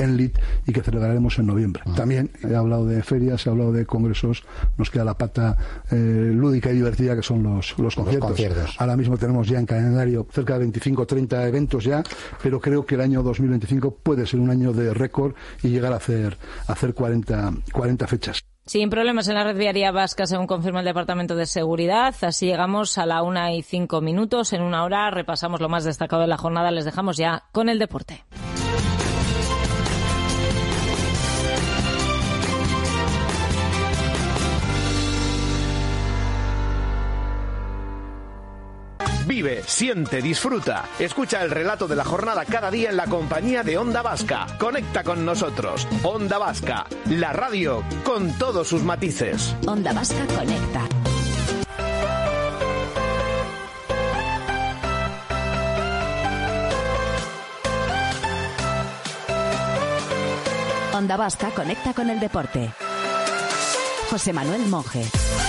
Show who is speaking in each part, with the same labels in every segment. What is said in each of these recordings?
Speaker 1: Enlit y que celebraremos en noviembre. También he hablado de ferias, he hablado de congresos, nos queda la pata lúdica y divertida que son los conciertos. Ahora mismo tenemos ya en calendario cerca de 25 o 30 eventos ya, pero creo que el año 2025 puede ser un año de récord y llegar a hacer 40 fechas.
Speaker 2: Sin problemas en la red viaria vasca, según confirma el Departamento de Seguridad. Así llegamos a la 1:05. En una hora repasamos lo más destacado de la jornada. Les dejamos ya con el deporte.
Speaker 3: Vive, siente, disfruta. Escucha el relato de la jornada cada día en la compañía de Onda Vasca. Conecta con nosotros. Onda Vasca, la radio con todos sus matices.
Speaker 4: Onda Vasca conecta. Onda Vasca conecta con el deporte. José Manuel Monje.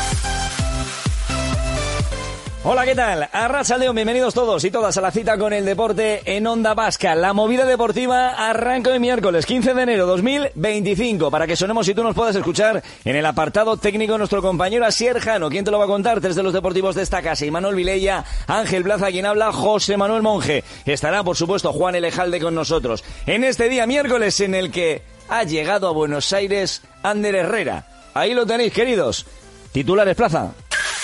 Speaker 5: Hola, ¿qué tal? Arratsaldeon, bienvenidos todos y todas a la cita con el deporte en Onda Vasca. La movida deportiva arranca el miércoles 15 de enero 2025 para que sonemos y tú nos puedas escuchar en el apartado técnico nuestro compañero Asier Jano. ¿Quién te lo va a contar? Tres de los deportivos de esta casa: Imanol Vilella, Ángel Plaza, quien habla, José Manuel Monje. Estará, por supuesto, Juan Elejalde con nosotros en este día miércoles en el que ha llegado a Buenos Aires Ander Herrera. Ahí lo tenéis, queridos. Titulares, Plaza.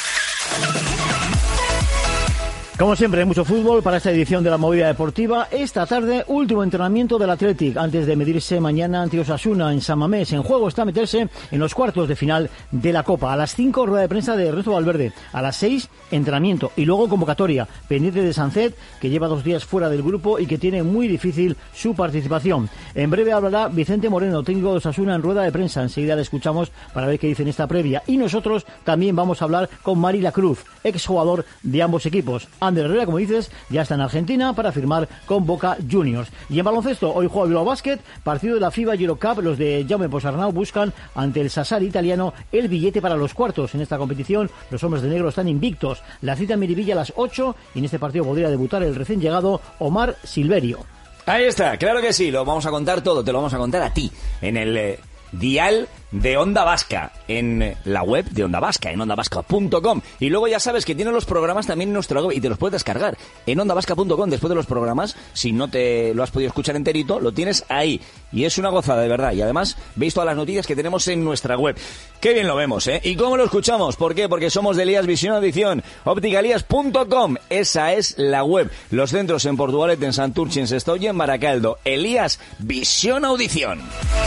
Speaker 6: Como siempre, hay mucho fútbol para esta edición de la movida deportiva. Esta tarde, último entrenamiento del Athletic antes de medirse mañana ante Osasuna en San Mamés. En juego está meterse en los cuartos de final de la Copa. A las 5, rueda de prensa de Ernesto Valverde. A las 6, entrenamiento y luego convocatoria pendiente de Sancet, que lleva 2 días fuera del grupo y que tiene muy difícil su participación. En breve hablará Vicente Moreno, técnico de Osasuna, en rueda de prensa. Enseguida le escuchamos para ver qué dice en esta previa. Y nosotros también vamos a hablar con Mari La Cruz, exjugador de ambos equipos. Ander Herrera, como dices, ya está en Argentina para firmar con Boca Juniors. Y en baloncesto, hoy juega Bilbao Basket, partido de la FIBA Eurocup. Los de Jaume Posarnau buscan ante el Sassari italiano el billete para los cuartos. En esta competición, los hombres de negro están invictos. La cita en Miribilla a las 8 y en este partido podría debutar el recién llegado Omar Silverio.
Speaker 5: Ahí está, claro que sí, lo vamos a contar todo, te lo vamos a contar a ti, en el dial de Onda Vasca, en la web de Onda Vasca, en ondavasca.com. Y luego ya sabes que tiene los programas también en nuestra web y te los puedes descargar en ondavasca.com. Después de los programas, si no te lo has podido escuchar enterito, lo tienes ahí. Y es una gozada, de verdad. Y además, veis todas las noticias que tenemos en nuestra web. Qué bien lo vemos, ¿eh? ¿Y cómo lo escuchamos? ¿Por qué? Porque somos de Elías Visión Audición. Opticalías.com. Esa es la web. Los centros en Portugalete, en Santurce, en Sestoy y en Baracaldo. Elías Visión Audición.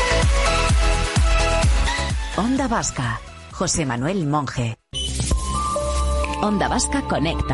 Speaker 4: Onda Vasca, José Manuel Monje. Onda Vasca conecta.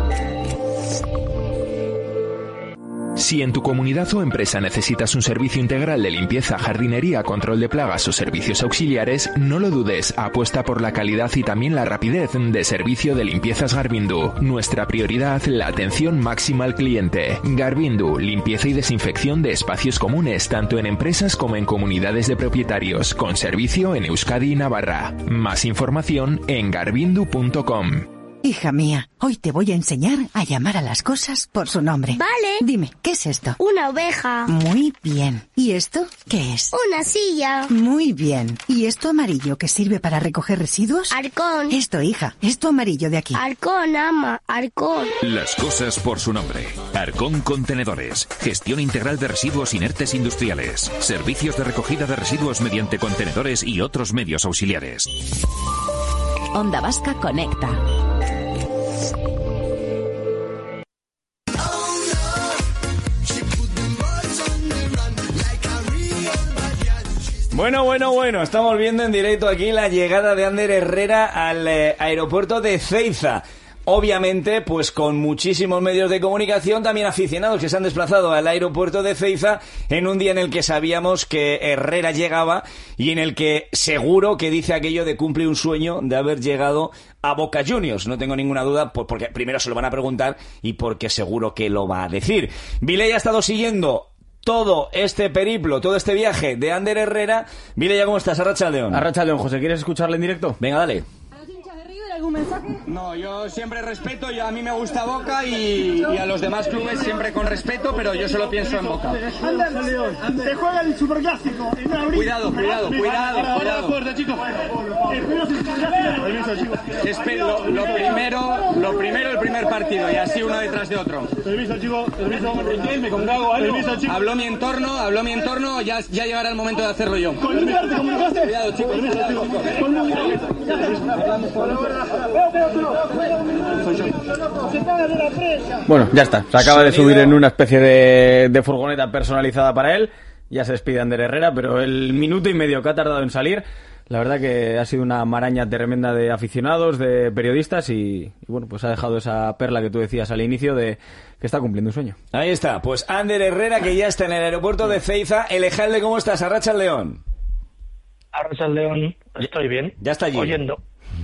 Speaker 7: Si en tu comunidad o empresa necesitas un servicio integral de limpieza, jardinería, control de plagas o servicios auxiliares, no lo dudes, apuesta por la calidad y también la rapidez de servicio de Limpiezas Garbindu. Nuestra prioridad, la atención máxima al cliente. Garbindu, limpieza y desinfección de espacios comunes, tanto en empresas como en comunidades de propietarios, con servicio en Euskadi y Navarra. Más información en garbindu.com.
Speaker 8: Hija mía, hoy te voy a enseñar a llamar a las cosas por su nombre.
Speaker 9: Vale.
Speaker 8: Dime, ¿qué es esto?
Speaker 9: Una oveja.
Speaker 8: Muy bien. ¿Y esto qué es?
Speaker 9: Una silla.
Speaker 8: Muy bien. ¿Y esto amarillo que sirve para recoger residuos?
Speaker 9: Arcón.
Speaker 8: Esto, hija, esto amarillo de aquí.
Speaker 9: Arcón, ama, Arcón.
Speaker 10: Las cosas por su nombre. Arcón Contenedores. Gestión integral de residuos inertes industriales. Servicios de recogida de residuos mediante contenedores y otros medios auxiliares.
Speaker 4: Onda Vasca conecta.
Speaker 5: Bueno, estamos viendo en directo aquí la llegada de Ander Herrera al aeropuerto de Ceiza. Obviamente, pues con muchísimos medios de comunicación, también aficionados que se han desplazado al aeropuerto de Ceiza en un día en el que sabíamos que Herrera llegaba y en el que seguro que dice aquello de cumple un sueño de haber llegado a Boca Juniors. No tengo ninguna duda, porque primero se lo van a preguntar y porque seguro que lo va a decir. Vilella ha estado siguiendo todo este periplo, todo este viaje de Ander Herrera. Vilella, ¿cómo estás? Arratsaldeon.
Speaker 11: Arratsaldeon, José, ¿quieres escucharle en directo?
Speaker 5: Venga, dale.
Speaker 11: algún mensaje?
Speaker 12: No, yo siempre respeto, a mí me gusta Boca y a los demás clubes siempre con respeto, pero yo solo pienso en Boca.
Speaker 11: Se juega el Superclásico en abril.
Speaker 12: Cuidado.
Speaker 11: Fuerte, chicos.
Speaker 12: Lo primero el primer partido y así uno detrás de otro.
Speaker 11: Permiso, chicos. Me congrego algo. Permiso, chicos.
Speaker 12: Habló mi entorno, ya llegará el momento de hacerlo yo.
Speaker 11: Cuidado, chicos.
Speaker 13: Bueno, ya está. Se acaba de subir en una especie de furgoneta personalizada para él. Ya se despide Ander Herrera, pero el minuto y medio que ha tardado en salir, la verdad que ha sido una maraña tremenda de aficionados, de periodistas y bueno, pues ha dejado esa perla que tú decías al inicio de que está cumpliendo un sueño.
Speaker 5: Ahí está, pues Ander Herrera, que ya está en el aeropuerto de Ceiza. Elejalde, ¿cómo estás? Arratsaldeon.
Speaker 14: Arratsaldeon, estoy bien.
Speaker 5: Ya está allí.
Speaker 14: Oyendo.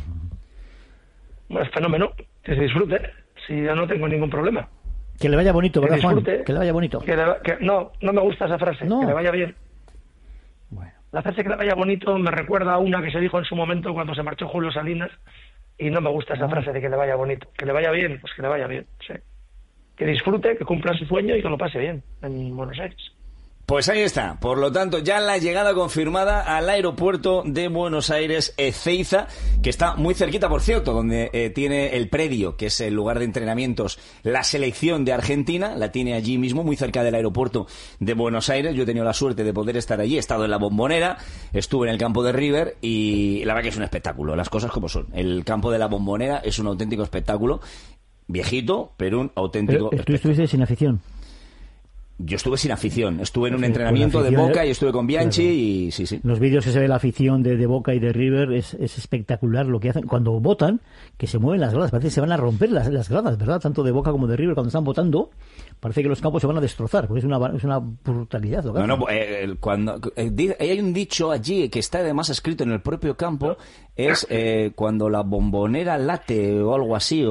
Speaker 14: Bueno, fenómeno, que se disfrute, si ya no tengo ningún problema.
Speaker 6: Que le vaya bonito, ¿verdad, Juan? Que le vaya bonito.
Speaker 14: No me gusta esa frase,
Speaker 6: no.
Speaker 14: Que le vaya bien. Bueno. La frase que le vaya bonito me recuerda a una que se dijo en su momento cuando se marchó Julio Salinas, y no me gusta esa frase de que le vaya bonito. Que le vaya bien, pues que le vaya bien, sí. Que disfrute, que cumpla su sueño y que lo pase bien en Buenos Aires.
Speaker 5: Pues ahí está, por lo tanto, ya la llegada confirmada al aeropuerto de Buenos Aires, Ezeiza, que está muy cerquita, por cierto, donde tiene el predio, que es el lugar de entrenamientos, la selección de Argentina, la tiene allí mismo, muy cerca del aeropuerto de Buenos Aires. Yo he tenido la suerte de poder estar allí, he estado en la Bombonera, estuve en el campo de River y la verdad que es un espectáculo, las cosas como son. El campo de la Bombonera es un auténtico espectáculo, viejito, pero un auténtico espectáculo.
Speaker 6: ¿Tú estuviste sin afición?
Speaker 5: Yo estuve sin afición, estuve en un entrenamiento de Boca y estuve con Bianchi y sí.
Speaker 6: Los vídeos que se ve la afición de Boca y de River es espectacular lo que hacen. Cuando votan, que se mueven las gradas, parece que se van a romper las gradas, ¿verdad? Tanto de Boca como de River, cuando están votando, parece que los campos se van a destrozar, porque es una brutalidad lo que hacen.
Speaker 5: Hay un dicho allí que está además escrito en el propio campo, es cuando la bombonera late o algo así,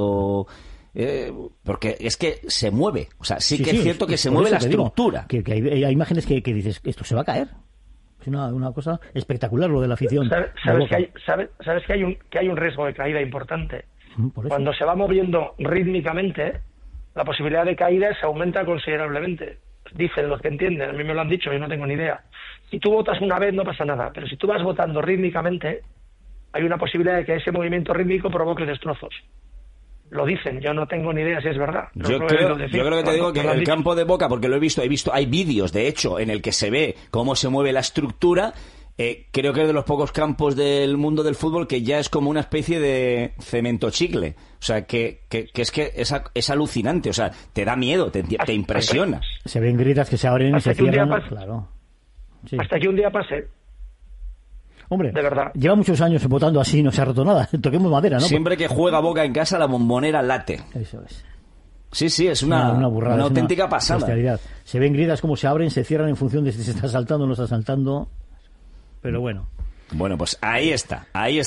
Speaker 5: porque es que se mueve, o sea, sí que es cierto que se mueve la estructura.
Speaker 6: Que hay imágenes que dices, esto se va a caer. Es una cosa espectacular lo de la afición.
Speaker 14: ¿Sabes que hay un riesgo de caída importante? Cuando se va moviendo rítmicamente, la posibilidad de caída se aumenta considerablemente. Dicen los que entienden, a mí me lo han dicho, yo no tengo ni idea. Si tú votas una vez no pasa nada, pero si tú vas votando rítmicamente, hay una posibilidad de que ese movimiento rítmico provoque destrozos. Lo dicen, yo no tengo ni idea si es verdad.
Speaker 5: Yo creo que te digo que el campo de Boca, porque lo he visto, hay vídeos, de hecho, en el que se ve cómo se mueve la estructura. Creo que es de los pocos campos del mundo del fútbol que ya es como una especie de cemento chicle. O sea, que es alucinante. O sea, te da miedo, te impresiona.
Speaker 6: Se ven gritas que se abren y se cierran. Claro.
Speaker 14: Sí. Hasta que un día pase.
Speaker 6: Hombre,
Speaker 14: de verdad.
Speaker 6: Lleva muchos años votando así, no se ha roto nada. Toquemos madera, ¿no?
Speaker 5: Siempre que juega Boca en casa, la bombonera late.
Speaker 6: Eso es.
Speaker 5: Sí, es una burrada, una auténtica pasada.
Speaker 6: Se ven gridas como se abren, se cierran en función de si se está saltando o no está saltando. Pero bueno.
Speaker 5: Bueno, pues ahí está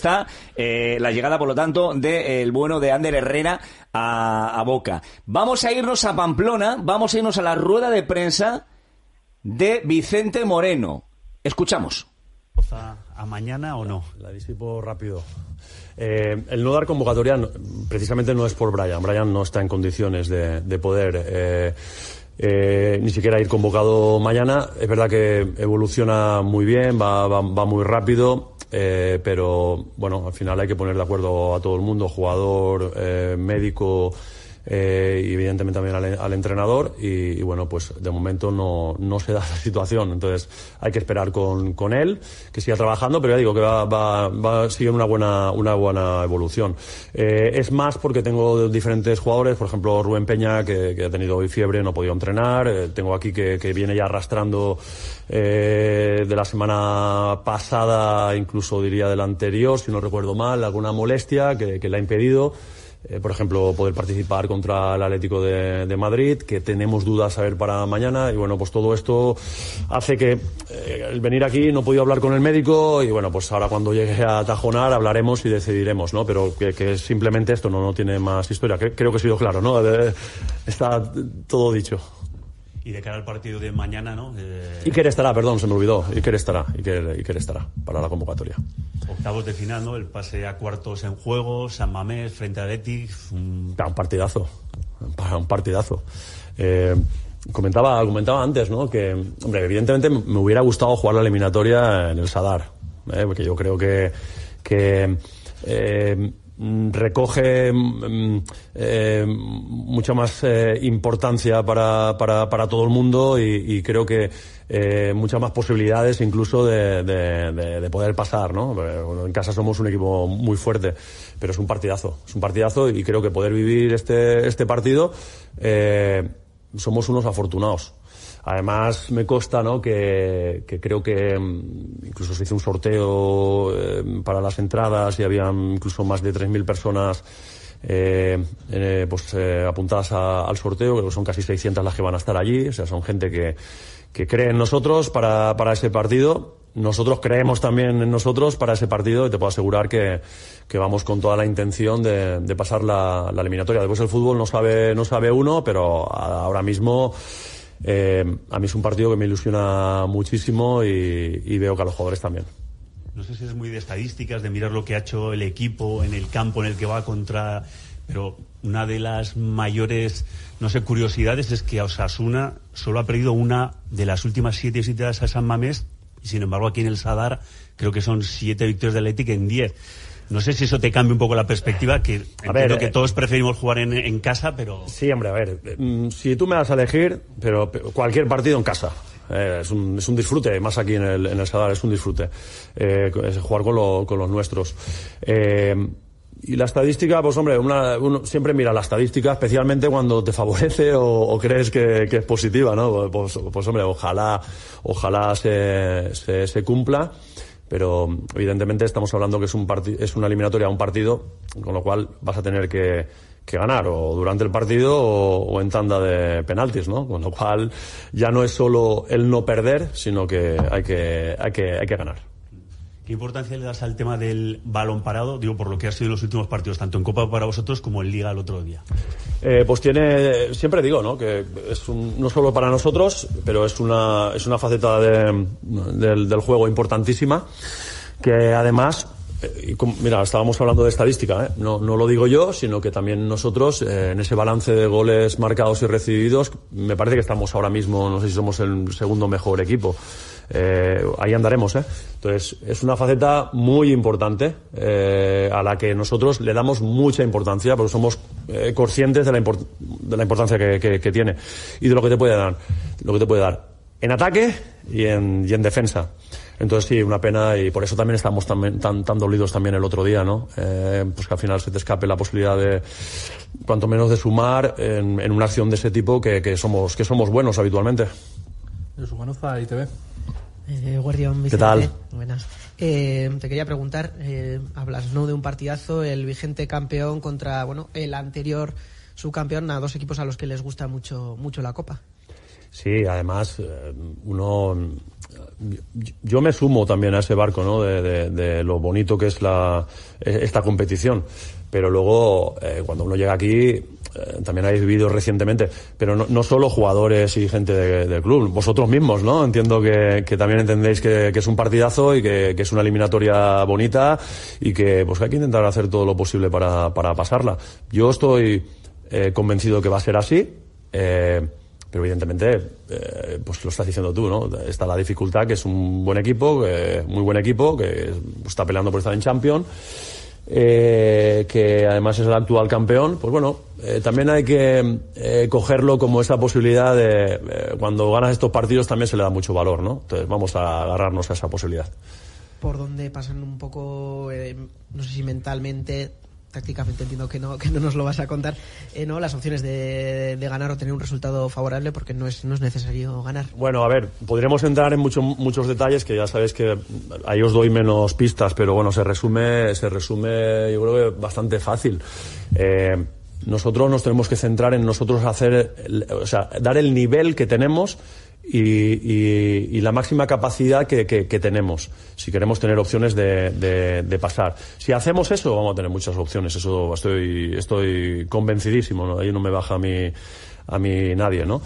Speaker 5: la llegada, por lo tanto, del bueno de Ander Herrera a Boca. Vamos a irnos a Pamplona, vamos a irnos a la rueda de prensa de Vicente Moreno. Escuchamos.
Speaker 15: ¿A mañana o no? La disipo rápido. El no dar convocatoria precisamente no es por Brian. Brian no está en condiciones de poder ni siquiera ir convocado mañana. Es verdad que evoluciona muy bien, va muy rápido, pero bueno, al final hay que poner de acuerdo a todo el mundo, jugador, médico, y evidentemente también al entrenador y bueno, pues de momento no se da la situación, entonces hay que esperar con él, que siga trabajando, pero ya digo que va a seguir una buena evolución. Es más porque tengo diferentes jugadores, por ejemplo Rubén Peña que ha tenido hoy fiebre, no ha podido entrenar, tengo aquí que viene ya arrastrando de la semana pasada, incluso diría del anterior, si no recuerdo mal, alguna molestia que le ha impedido por ejemplo, poder participar contra el Atlético de Madrid, que tenemos dudas a ver para mañana, y bueno, pues todo esto hace que el venir aquí no he podido hablar con el médico, y bueno, pues ahora cuando llegue a Tajonar hablaremos y decidiremos, ¿no? Pero que simplemente esto no tiene más historia. Creo que he sido claro, ¿no? Está todo dicho. Y de cara al partido de mañana, ¿no? Iker estará, perdón, se me olvidó. Iker estará para la convocatoria. octavos de final, ¿no? El pase a cuartos en juego, San Mamés frente a Athletic, un partidazo. Comentaba antes, ¿no? Que, hombre, evidentemente me hubiera gustado jugar la eliminatoria en el Sadar, porque yo creo que recoge mucha más importancia para todo el mundo y creo que muchas más posibilidades incluso de poder pasar, ¿no? En casa somos un equipo muy fuerte, pero es un partidazo y creo que poder vivir este partido somos unos afortunados. Además, me consta, ¿no? que creo que incluso se hizo un sorteo para las entradas y había incluso más de 3.000 personas apuntadas al sorteo. Creo que son casi 600 las que van a estar allí. O sea, son gente que cree en nosotros para ese partido. Nosotros creemos también en nosotros para ese partido y te puedo asegurar que vamos con toda la intención de pasar la eliminatoria. Después el fútbol no sabe uno, pero ahora mismo a mí es un partido que me ilusiona muchísimo y veo que a los jugadores también. No sé si es muy de estadísticas, de mirar lo que ha hecho el equipo en el campo en el que va contra... Pero una de las mayores, no sé, curiosidades es que a Osasuna solo ha perdido una de las últimas 7 visitas a San Mamés y sin embargo aquí en el Sadar creo que son 7 victorias del Athletic en 10. No sé si eso te cambia un poco la perspectiva, que entiendo que todos preferimos jugar en casa, pero...
Speaker 16: Sí, hombre, a ver, si tú me das a elegir, pero cualquier partido en casa. Es un disfrute, más aquí en el Sadar, es un disfrute jugar con los nuestros. Y la estadística, pues hombre, uno siempre mira la estadística, especialmente cuando te favorece o crees que es positiva, ¿no? Pues hombre, ojalá se cumpla. Pero evidentemente estamos hablando que es una eliminatoria a un partido, con lo cual vas a tener que ganar o durante el partido o en tanda de penaltis, ¿no? Con lo cual ya no es solo el no perder, sino que hay que ganar.
Speaker 15: ¿Qué importancia le das al tema del balón parado? Digo, por lo que ha sido en los últimos partidos, tanto en Copa para vosotros como en Liga el otro día.
Speaker 16: Pues siempre digo, ¿no? Que es no solo para nosotros, pero es una faceta del juego importantísima, que además, mira, estábamos hablando de estadística, no lo digo yo, sino que también nosotros, en ese balance de goles marcados y recibidos, me parece que estamos ahora mismo, no sé si somos el segundo mejor equipo. Ahí andaremos, Entonces, es una faceta muy importante a la que nosotros le damos mucha importancia, porque somos conscientes de la importancia que tiene y de lo que te puede dar en ataque y en defensa. Entonces sí, una pena, y por eso también estamos tan dolidos también el otro día, ¿no? Pues que al final se te escape la posibilidad de, cuanto menos, de sumar en una acción de ese tipo que somos buenos habitualmente.
Speaker 17: Josu Manoza, ITV.
Speaker 18: Guardián Vicente.
Speaker 16: ¿Qué tal?
Speaker 18: Buenas. Te quería preguntar, hablas, ¿no?, de un partidazo, el vigente campeón contra, el anterior subcampeón, a dos equipos a los que les gusta mucho la Copa.
Speaker 16: Sí, además, yo me sumo también a ese barco, ¿no?, de lo bonito que es esta competición. Pero luego, cuando uno llega aquí, también habéis vivido recientemente, pero no solo jugadores y gente del club, vosotros mismos, ¿no? Entiendo que también entendéis que es un partidazo y que es una eliminatoria bonita y que pues hay que intentar hacer todo lo posible para pasarla. Yo estoy convencido que va a ser así, pero evidentemente, pues lo estás diciendo tú, ¿no? Está la dificultad, que es un buen equipo, muy buen equipo, que está peleando por estar en Champions. Que además es el actual campeón, pues bueno, también hay que cogerlo como esa posibilidad de cuando ganas estos partidos también se le da mucho valor, ¿no? Entonces vamos a agarrarnos a esa posibilidad.
Speaker 18: ¿Por dónde pasan un poco, no sé si mentalmente, tácticamente entiendo que no nos lo vas a contar, ¿no?, las opciones de ganar o tener un resultado favorable, porque no es necesario ganar?
Speaker 16: Bueno, a ver, podríamos entrar en muchos detalles, que ya sabéis que ahí os doy menos pistas, pero bueno, se resume yo creo que bastante fácil. Nosotros nos tenemos que centrar en nosotros dar el nivel que tenemos y la máxima capacidad que tenemos, si queremos tener opciones de pasar. Si hacemos eso, vamos a tener muchas opciones, eso estoy convencidísimo, ¿no? Ahí no me baja a mí nadie, ¿no?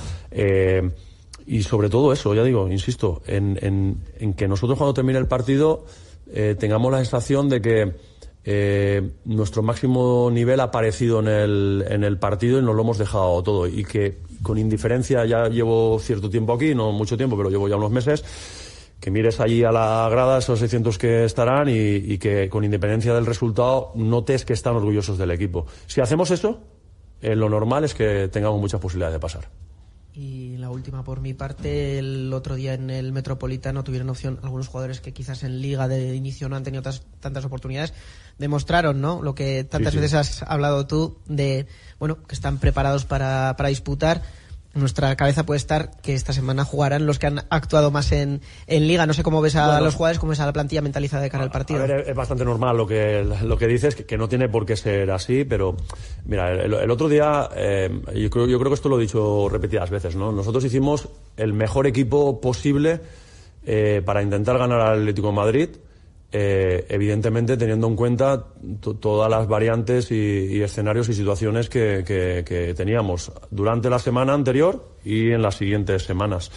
Speaker 16: Y sobre todo eso, ya digo, insisto, en que nosotros cuando termine el partido tengamos la sensación de que nuestro máximo nivel ha aparecido en el partido y nos lo hemos dejado todo, y que con indiferencia, ya llevo cierto tiempo aquí, no mucho tiempo, pero llevo ya unos meses, que mires allí a la grada, esos 600 que estarán, y que con independencia del resultado notes que están orgullosos del equipo. Si hacemos eso, lo normal es que tengamos muchas posibilidades de pasar.
Speaker 18: Y la última por mi parte, el otro día en el Metropolitano tuvieron opción algunos jugadores que quizás en Liga de inicio no han tenido tantas oportunidades, demostraron, ¿no?, lo que tantas veces has hablado tú, de, bueno, que están preparados para disputar. Nuestra cabeza puede estar que esta semana jugarán los que han actuado más en Liga. No sé cómo ves a los jugadores, cómo ves a la plantilla mentalizada de cara al partido.
Speaker 16: A ver, es bastante normal lo que dices, que no tiene por qué ser así, pero mira, el otro día, yo creo que esto lo he dicho repetidas veces, ¿no? Nosotros hicimos el mejor equipo posible para intentar ganar al Atlético de Madrid, evidentemente teniendo en cuenta todas las variantes y escenarios y situaciones que teníamos durante la semana anterior y en las siguientes semanas.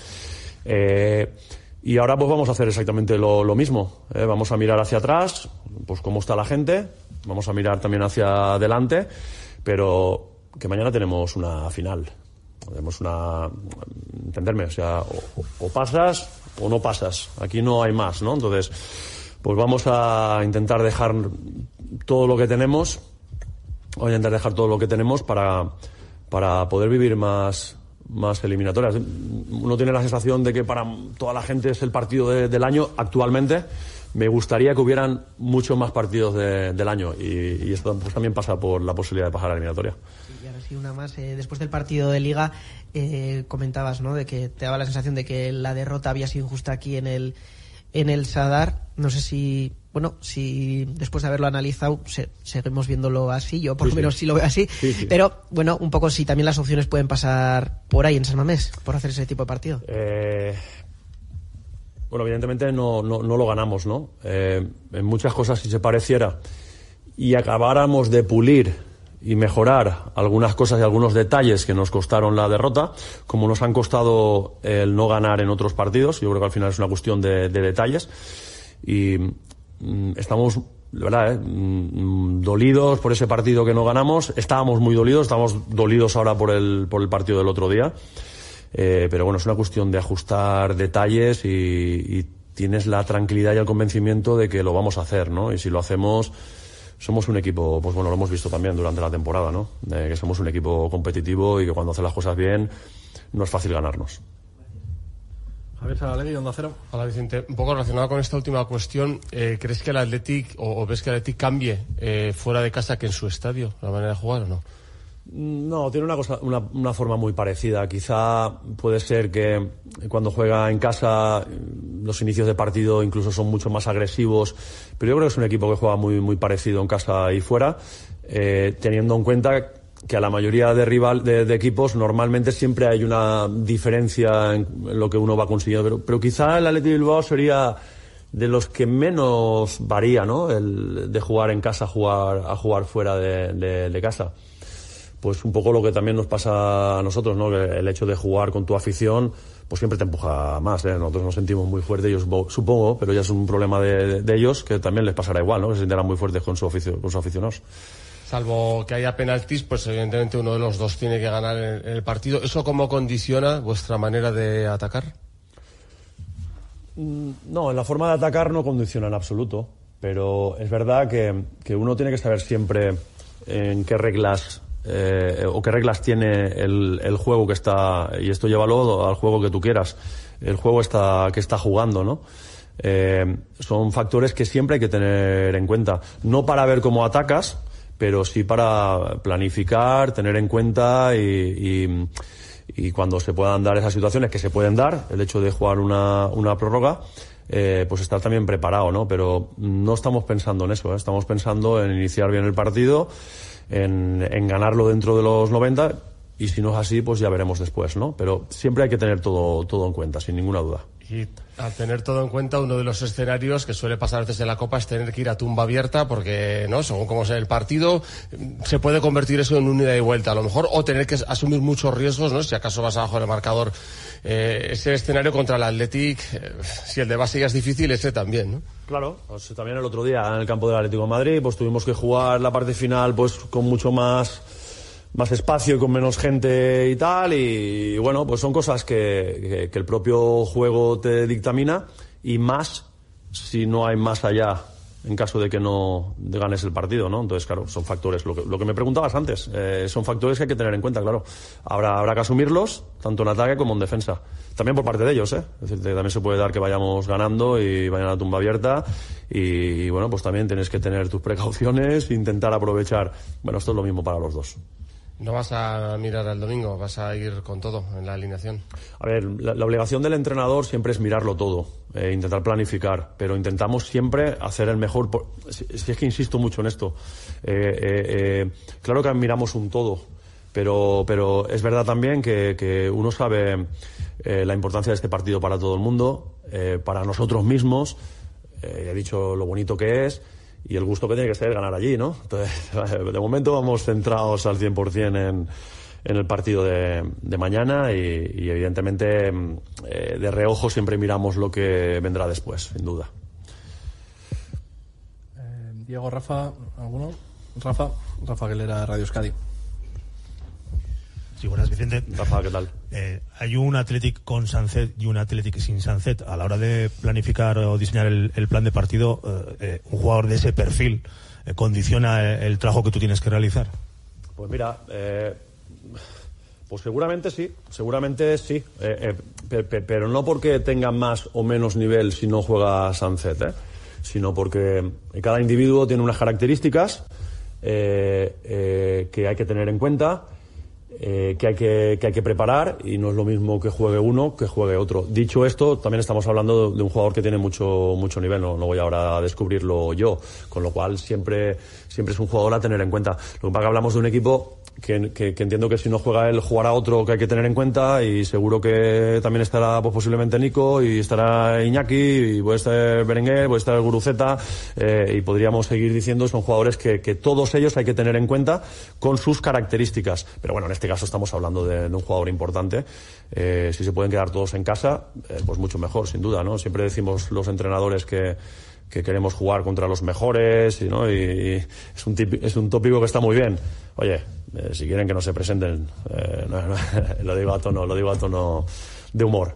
Speaker 16: Y ahora pues vamos a hacer exactamente lo mismo. Vamos a mirar hacia atrás, pues cómo está la gente, vamos a mirar también hacia adelante, pero que mañana tenemos una final. Tenemos entenderme, o sea, o pasas o no pasas. Aquí no hay más, ¿no? Entonces, pues vamos a intentar dejar todo lo que tenemos, para poder vivir más eliminatorias. Uno tiene la sensación de que para toda la gente es el partido del año actualmente. Me gustaría que hubieran muchos más partidos del año, y esto pues también pasa por la posibilidad de pasar a la eliminatoria.
Speaker 18: Y ahora sí, una más. Después del partido de Liga, comentabas, ¿no?, de que te daba la sensación de que la derrota había sido injusta aquí en el Sadar. No sé si después de haberlo analizado seguimos viéndolo así. Yo por lo menos sí lo veo así. Sí. Pero bueno, un poco si también las opciones pueden pasar por ahí en San Mamés, por hacer ese tipo de partido.
Speaker 16: Bueno, evidentemente no lo ganamos, ¿no? En muchas cosas, si se pareciera y acabáramos de pulir y mejorar algunas cosas y algunos detalles que nos costaron la derrota, como nos han costado el no ganar en otros partidos. Yo creo que al final es una cuestión de detalles, y estamos, de verdad, dolidos por ese partido que no ganamos. Estábamos muy dolidos, estamos dolidos ahora por el partido del otro día, pero bueno, es una cuestión de ajustar detalles, y tienes la tranquilidad y el convencimiento de que lo vamos a hacer, ¿no? Y si lo hacemos, somos un equipo, pues bueno, lo hemos visto también durante la temporada, ¿no? Que somos un equipo competitivo y que cuando hace las cosas bien no es fácil ganarnos.
Speaker 17: Javier Saralegui, Onda Cero.
Speaker 19: Hola, Vicente. Un poco relacionado con esta última cuestión, ¿crees que el Athletic, o ves que el Athletic cambie fuera de casa que en su estadio, la manera de jugar, o no?
Speaker 16: No, tiene una forma muy parecida. Quizá puede ser que cuando juega en casa los inicios de partido incluso son mucho más agresivos, pero yo creo que es un equipo que juega muy, muy parecido en casa y fuera, teniendo en cuenta que a la mayoría de equipos normalmente siempre hay una diferencia en lo que uno va consiguiendo, pero quizá el Athletic Bilbao sería de los que menos varía, ¿no? El de jugar en casa a jugar fuera de casa. Pues un poco lo que también nos pasa a nosotros, ¿no? Que el hecho de jugar con tu afición pues siempre te empuja más, ¿eh? Nosotros nos sentimos muy fuertes, yo supongo, pero ya es un problema de ellos, que también les pasará igual, ¿no? Que se sentirán muy fuertes con sus aficionados.
Speaker 19: Salvo que haya penaltis, pues evidentemente uno de los dos tiene que ganar en el partido. ¿Eso cómo condiciona vuestra manera de atacar?
Speaker 16: No, en la forma de atacar no condiciona en absoluto, pero es verdad que uno tiene que saber siempre en qué reglas o qué reglas tiene el juego que está, y esto llévalo al juego que tú quieras, el juego que está jugando, ¿no? Son factores que siempre hay que tener en cuenta, no para ver cómo atacas, pero sí para planificar, tener en cuenta y cuando se puedan dar esas situaciones, que se pueden dar, el hecho de jugar una prórroga, pues estar también preparado, ¿no? Pero no estamos pensando en eso, ¿eh? Estamos pensando en iniciar bien el partido, en ganarlo dentro de los 90, y si no es así, pues ya veremos después, ¿no? Pero siempre hay que tener todo en cuenta, sin ninguna duda.
Speaker 19: Y al tener todo en cuenta, uno de los escenarios que suele pasar a veces en la Copa es tener que ir a tumba abierta, porque, ¿no?, según cómo sea el partido, se puede convertir eso en un ida y vuelta, a lo mejor, o tener que asumir muchos riesgos, ¿no?, si acaso vas abajo en el marcador ese escenario contra el Athletic, si el de base ya es difícil, ese también, ¿no?
Speaker 16: Claro, pues también el otro día en el campo del Atlético de Madrid, pues tuvimos que jugar la parte final pues con mucho más espacio y con menos gente y tal, y bueno, pues son cosas que el propio juego te dictamina, y más si no hay más allá en caso de que no ganes el partido, ¿no? Entonces, claro, son factores, lo que me preguntabas antes, son factores que hay que tener en cuenta, claro. Habrá que asumirlos, tanto en ataque como en defensa. También por parte de ellos, ¿eh? Es decir, también se puede dar que vayamos ganando y vayan a la tumba abierta, y bueno, pues también tienes que tener tus precauciones, intentar aprovechar. Bueno, esto es lo mismo para los dos.
Speaker 19: No vas a mirar al domingo, vas a ir con todo en la alineación.
Speaker 16: A ver, la obligación del entrenador siempre es mirarlo todo, intentar planificar, pero intentamos siempre hacer el mejor. Si es que insisto mucho en esto. Claro que miramos un todo, pero es verdad también que uno sabe la importancia de este partido para todo el mundo, para nosotros mismos. He dicho lo bonito que es. Y el gusto que tiene que ser ganar allí, ¿no? Entonces, de momento vamos centrados al 100% en el partido de mañana, y evidentemente de reojo siempre miramos lo que vendrá después, sin duda.
Speaker 17: Diego, Rafa, ¿alguno? Rafa Aguilera, Radio Euskadi.
Speaker 20: Sí, buenas, Vicente.
Speaker 16: Rafa, ¿qué tal?
Speaker 20: Hay un Athletic con Sancet y un Athletic sin Sancet. A la hora de planificar o diseñar el plan de partido, un jugador de ese perfil condiciona el trabajo que tú tienes que realizar.
Speaker 16: Pues mira, pues seguramente sí, pero no porque tenga más o menos nivel si no juega Sancet, sino porque cada individuo tiene unas características que hay que tener en cuenta, que hay que preparar, y no es lo mismo que juegue uno que juegue otro. Dicho esto, también estamos hablando de un jugador que tiene mucho nivel, no voy ahora a descubrirlo yo, con lo cual siempre es un jugador a tener en cuenta. Lo que pasa es que hablamos de un equipo que entiendo que si no juega él, jugará otro que hay que tener en cuenta, y seguro que también estará pues posiblemente Nico, y estará Iñaki, y puede estar Berenguer, puede estar Guruceta, y podríamos seguir diciendo, son jugadores que todos ellos hay que tener en cuenta con sus características. Pero bueno, en este caso estamos hablando de un jugador importante. Si se pueden quedar todos en casa, pues mucho mejor, sin duda, ¿no? Siempre decimos los entrenadores que queremos jugar contra los mejores, ¿no? Y es un tópico que está muy bien. Oye, si quieren que no se presenten, lo digo a tono de humor.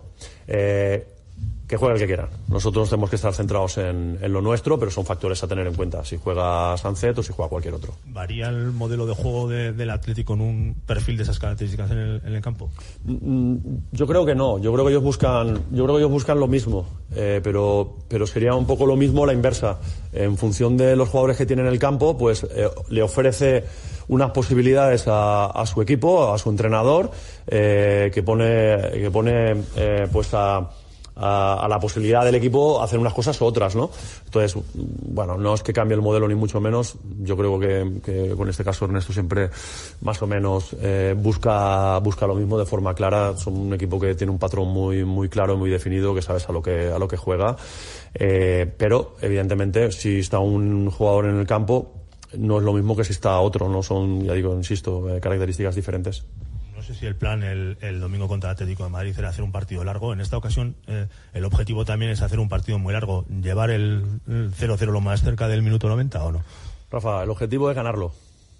Speaker 16: Que juegue el que quieran. Nosotros tenemos que estar centrados en lo nuestro, pero son factores a tener en cuenta si juega Sancet o si juega cualquier otro.
Speaker 20: ¿Varía el modelo de juego del Atlético con un perfil de esas características en el campo?
Speaker 16: Yo creo que no. Yo creo que ellos buscan lo mismo, pero sería un poco lo mismo la inversa. En función de los jugadores que tiene en el campo, pues le ofrece unas posibilidades a su equipo, a su entrenador, que pone pues a la posibilidad del equipo hacer unas cosas u otras, ¿no? Entonces, bueno, no es que cambie el modelo ni mucho menos. Yo creo que con este caso Ernesto siempre más o menos busca lo mismo de forma clara. Son un equipo que tiene un patrón muy claro, muy definido, que sabes a lo que juega, pero evidentemente si está un jugador en el campo no es lo mismo que si está otro, no son, ya digo, insisto, características diferentes.
Speaker 20: No sé si el plan el domingo contra el Atlético de Madrid era hacer un partido largo. En esta ocasión el objetivo también es hacer un partido muy largo. ¿Llevar el 0-0 lo más cerca del minuto 90 o no?
Speaker 16: Rafa, el objetivo es ganarlo.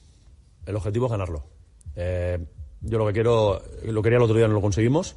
Speaker 16: Yo lo quería el otro día, no lo conseguimos,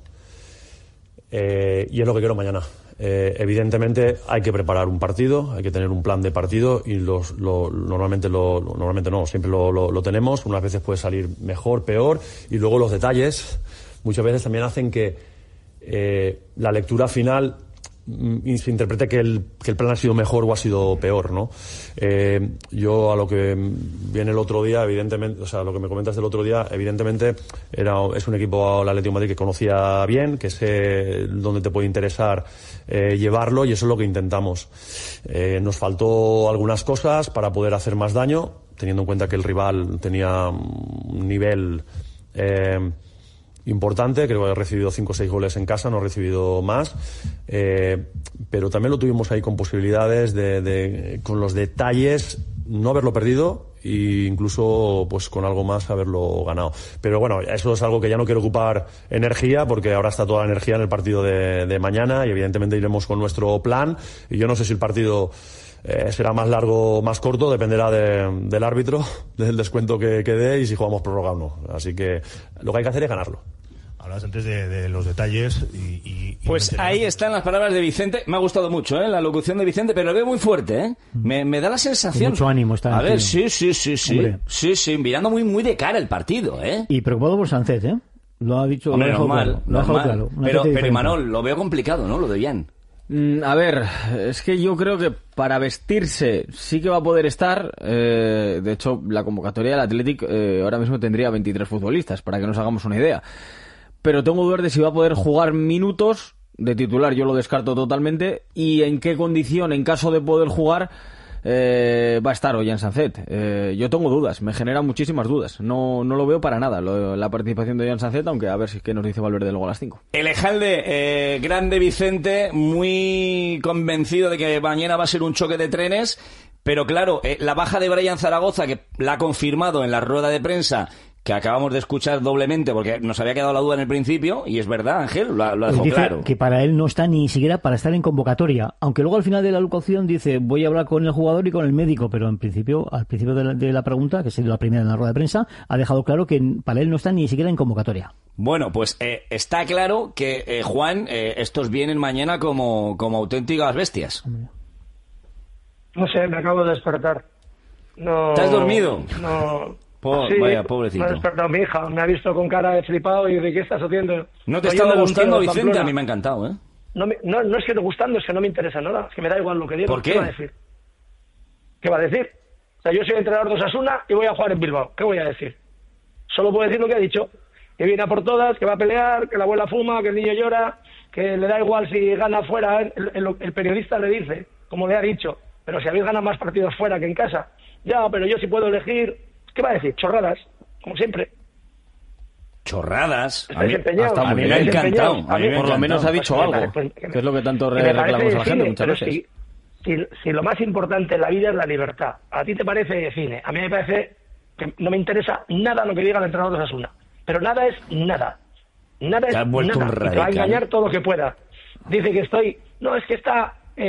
Speaker 16: y es lo que quiero mañana. Evidentemente hay que preparar un partido, hay que tener un plan de partido, y normalmente no, siempre lo tenemos. Unas veces puede salir mejor, peor, y luego los detalles muchas veces también hacen que la lectura final se interprete que el plan ha sido mejor o ha sido peor, ¿no? Yo a lo que viene el otro día, evidentemente, o sea, lo que me comentas del otro día, evidentemente es un equipo, el Atlético de Madrid, que conocía bien, que sé dónde te puede interesar llevarlo, y eso es lo que intentamos. Nos faltó algunas cosas para poder hacer más daño, teniendo en cuenta que el rival tenía un nivel importante. Creo que ha recibido 5 o 6 goles en casa, no ha recibido más, pero también lo tuvimos ahí con posibilidades de con los detalles no haberlo perdido e incluso pues con algo más haberlo ganado. Pero bueno, eso es algo que ya no quiero ocupar energía, porque ahora está toda la energía en el partido de mañana y evidentemente iremos con nuestro plan, y yo no sé si el partido será más largo o más corto, dependerá del árbitro, del descuento que dé y si jugamos prórroga o no. Así que lo que hay que hacer es ganarlo.
Speaker 20: Hablas antes de los detalles
Speaker 5: pues ahí están las palabras de Vicente. Me ha gustado mucho, la locución de Vicente, pero lo veo muy fuerte, Me da la sensación.
Speaker 6: Con mucho ánimo está.
Speaker 5: A ver, sí. Sí, mirando muy de cara el partido,
Speaker 6: Y preocupado por Sánchez, Lo ha dicho.
Speaker 5: Hombre,
Speaker 6: lo ha dejado
Speaker 5: normal.
Speaker 6: Claro.
Speaker 5: Pero Imanol, lo veo complicado, ¿no? Lo de Jan.
Speaker 13: A ver, es que yo creo que para vestirse sí que va a poder estar. De hecho, la convocatoria del Athletic ahora mismo tendría 23 futbolistas, para que nos hagamos una idea. Pero tengo dudas de si va a poder jugar minutos de titular, yo lo descarto totalmente, y en qué condición, en caso de poder jugar, va a estar Ollán Sancet. Yo tengo dudas, me genera muchísimas dudas. No lo veo para nada, la participación de Ollán Sancet, aunque a ver qué nos dice Valverde luego a las 5.
Speaker 5: El Ejalde, grande Vicente, muy convencido de que mañana va a ser un choque de trenes, pero claro, la baja de Brian Zaragoza, que la ha confirmado en la rueda de prensa, que acabamos de escuchar doblemente, porque nos había quedado la duda en el principio, y es verdad, Ángel, lo dejó
Speaker 6: dice
Speaker 5: claro.
Speaker 6: Que para él no está ni siquiera para estar en convocatoria, aunque luego al final de la locución dice, voy a hablar con el jugador y con el médico, pero al principio de la pregunta, que es la primera en la rueda de prensa, ha dejado claro que para él no está ni siquiera en convocatoria.
Speaker 5: Bueno, pues está claro que, Juan, estos vienen mañana como auténticas bestias.
Speaker 14: No sé, me acabo de despertar. No.
Speaker 5: ¿Te has dormido?
Speaker 14: No.
Speaker 5: Sí, vaya, pobrecito.
Speaker 14: Me ha despertado mi hija, me ha visto con cara de flipado y de ¿qué estás haciendo?
Speaker 5: ¿No te estaba gustando, Vicente? A mí me ha encantado,
Speaker 14: No es que te gustando, es que no me interesa nada, es que me da igual lo que diga.
Speaker 5: ¿Por qué?
Speaker 14: ¿Qué va a decir? ¿Qué va a decir? O sea, yo soy entrenador de Osasuna y voy a jugar en Bilbao. ¿Qué voy a decir? Solo puedo decir lo que ha dicho, que viene a por todas, que va a pelear, que la abuela fuma, que el niño llora, que le da igual si gana fuera, el periodista le dice, como le ha dicho, pero si habéis ganado más partidos fuera que en casa. Ya, pero yo sí puedo elegir. ¿Qué va a decir? Chorradas, como siempre.
Speaker 5: Chorradas.
Speaker 14: A mí
Speaker 5: me ha encantado.
Speaker 13: Por lo menos ha dicho algo, que es lo que tanto reclamamos a la gente muchas veces.
Speaker 14: Si lo más importante en la vida es la libertad. A ti te parece cine. A mí me parece que no me interesa nada lo que diga el entrenador de Osasuna. Pero nada es nada. Nada es nada. Y te va a engañar todo lo que pueda. Dice que estoy... No, es que está...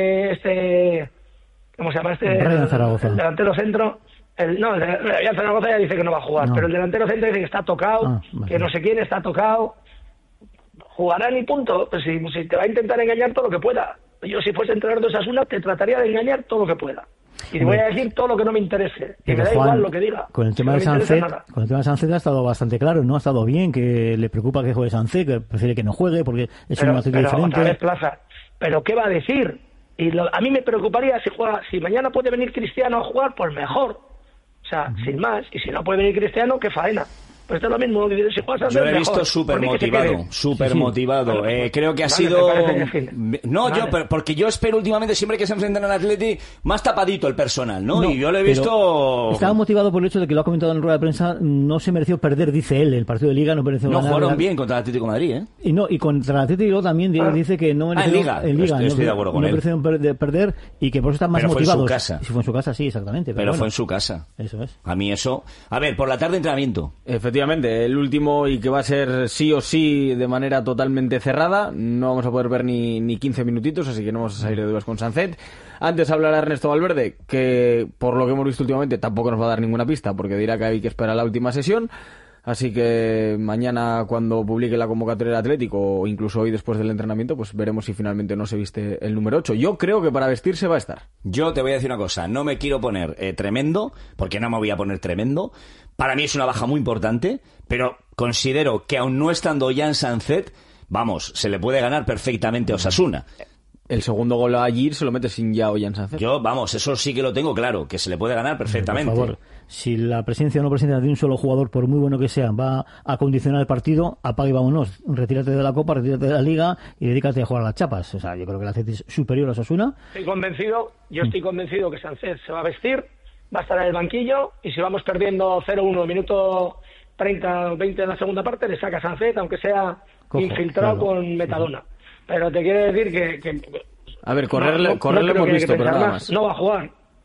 Speaker 14: ¿cómo se llama?
Speaker 6: Brian Zaragoza.
Speaker 14: El delantero centro... El Zaragoza ya dice que no va a jugar, pero el delantero centro dice que está tocado, que no sé quién está tocado. Jugarán y punto. Pues si te va a intentar engañar todo lo que pueda. Yo, si fuese entrenador de Osasuna, te trataría de engañar todo lo que pueda. Y te voy a decir todo lo que no me interese. Y me da igual lo que diga.
Speaker 6: Con el tema de Sánchez, ha estado bastante claro, ¿no? Ha estado bien, que le preocupa que juegue Sánchez, que prefiere que no juegue porque es un actitud diferente.
Speaker 14: Otra vez Plaza. ¿Pero qué va a decir? A mí me preocuparía si mañana puede venir Cristiano a jugar, pues mejor. O sea, sin más. Y si no puede venir Cristiano, qué faena. Pues esto es lo mismo. Si juegas
Speaker 5: yo lo he visto súper motivado. Creo que ha sido... porque yo espero últimamente, siempre que se enfrentan al Atleti, más tapadito el personal, ¿no? Y yo lo he visto...
Speaker 6: Estaba motivado por el hecho de que lo ha comentado en rueda de prensa, no se mereció perder, dice él, el partido de Liga no mereció ganar.
Speaker 5: No jugaron bien contra el Atlético de Madrid,
Speaker 6: Y contra el Atlético también dice que no mereció...
Speaker 5: En Liga. Estoy de acuerdo con él.
Speaker 6: No mereció perder y que por eso están más motivados.
Speaker 5: Fue en su casa.
Speaker 6: Si fue en su casa, sí, exactamente.
Speaker 5: Pero fue en su casa.
Speaker 6: Eso es.
Speaker 5: A mí eso... A ver, por la tarde entrenamiento.
Speaker 13: Efectivamente, el último y que va a ser sí o sí de manera totalmente cerrada. No vamos a poder ver ni 15 minutitos, así que no vamos a salir de dudas con Sancet. Antes hablará Ernesto Valverde, que por lo que hemos visto últimamente tampoco nos va a dar ninguna pista, porque dirá que hay que esperar a la última sesión. Así que mañana, cuando publique la convocatoria del Atlético, o incluso hoy después del entrenamiento, pues veremos si finalmente no se viste el número 8. Yo creo que para vestirse va a estar.
Speaker 5: Yo te voy a decir una cosa, no me quiero poner tremendo, porque no me voy a poner tremendo. Para mí es una baja muy importante, pero considero que aun no estando Ollán Sancet, vamos, se le puede ganar perfectamente a Osasuna.
Speaker 13: El segundo gol allí se lo mete sin ya Ollán Sancet.
Speaker 5: Yo, vamos, eso sí que lo tengo claro, que se le puede ganar perfectamente.
Speaker 6: Por favor, si la presencia o no presencia de un solo jugador, por muy bueno que sea, va a condicionar el partido, apaga y vámonos. Retírate de la Copa, retírate de la Liga y dedícate a jugar a las chapas. O sea, yo creo que el Atleti es superior a Osasuna.
Speaker 14: Estoy convencido que Sancet se va a vestir, va a estar en el banquillo y si vamos perdiendo 0-1 minuto 30 o 20 de la segunda parte, le saca Sancet, aunque sea infiltrado con metadona. Pero te quiero decir que
Speaker 13: a ver, correrle hemos visto, pero nada más.
Speaker 14: No va a jugar.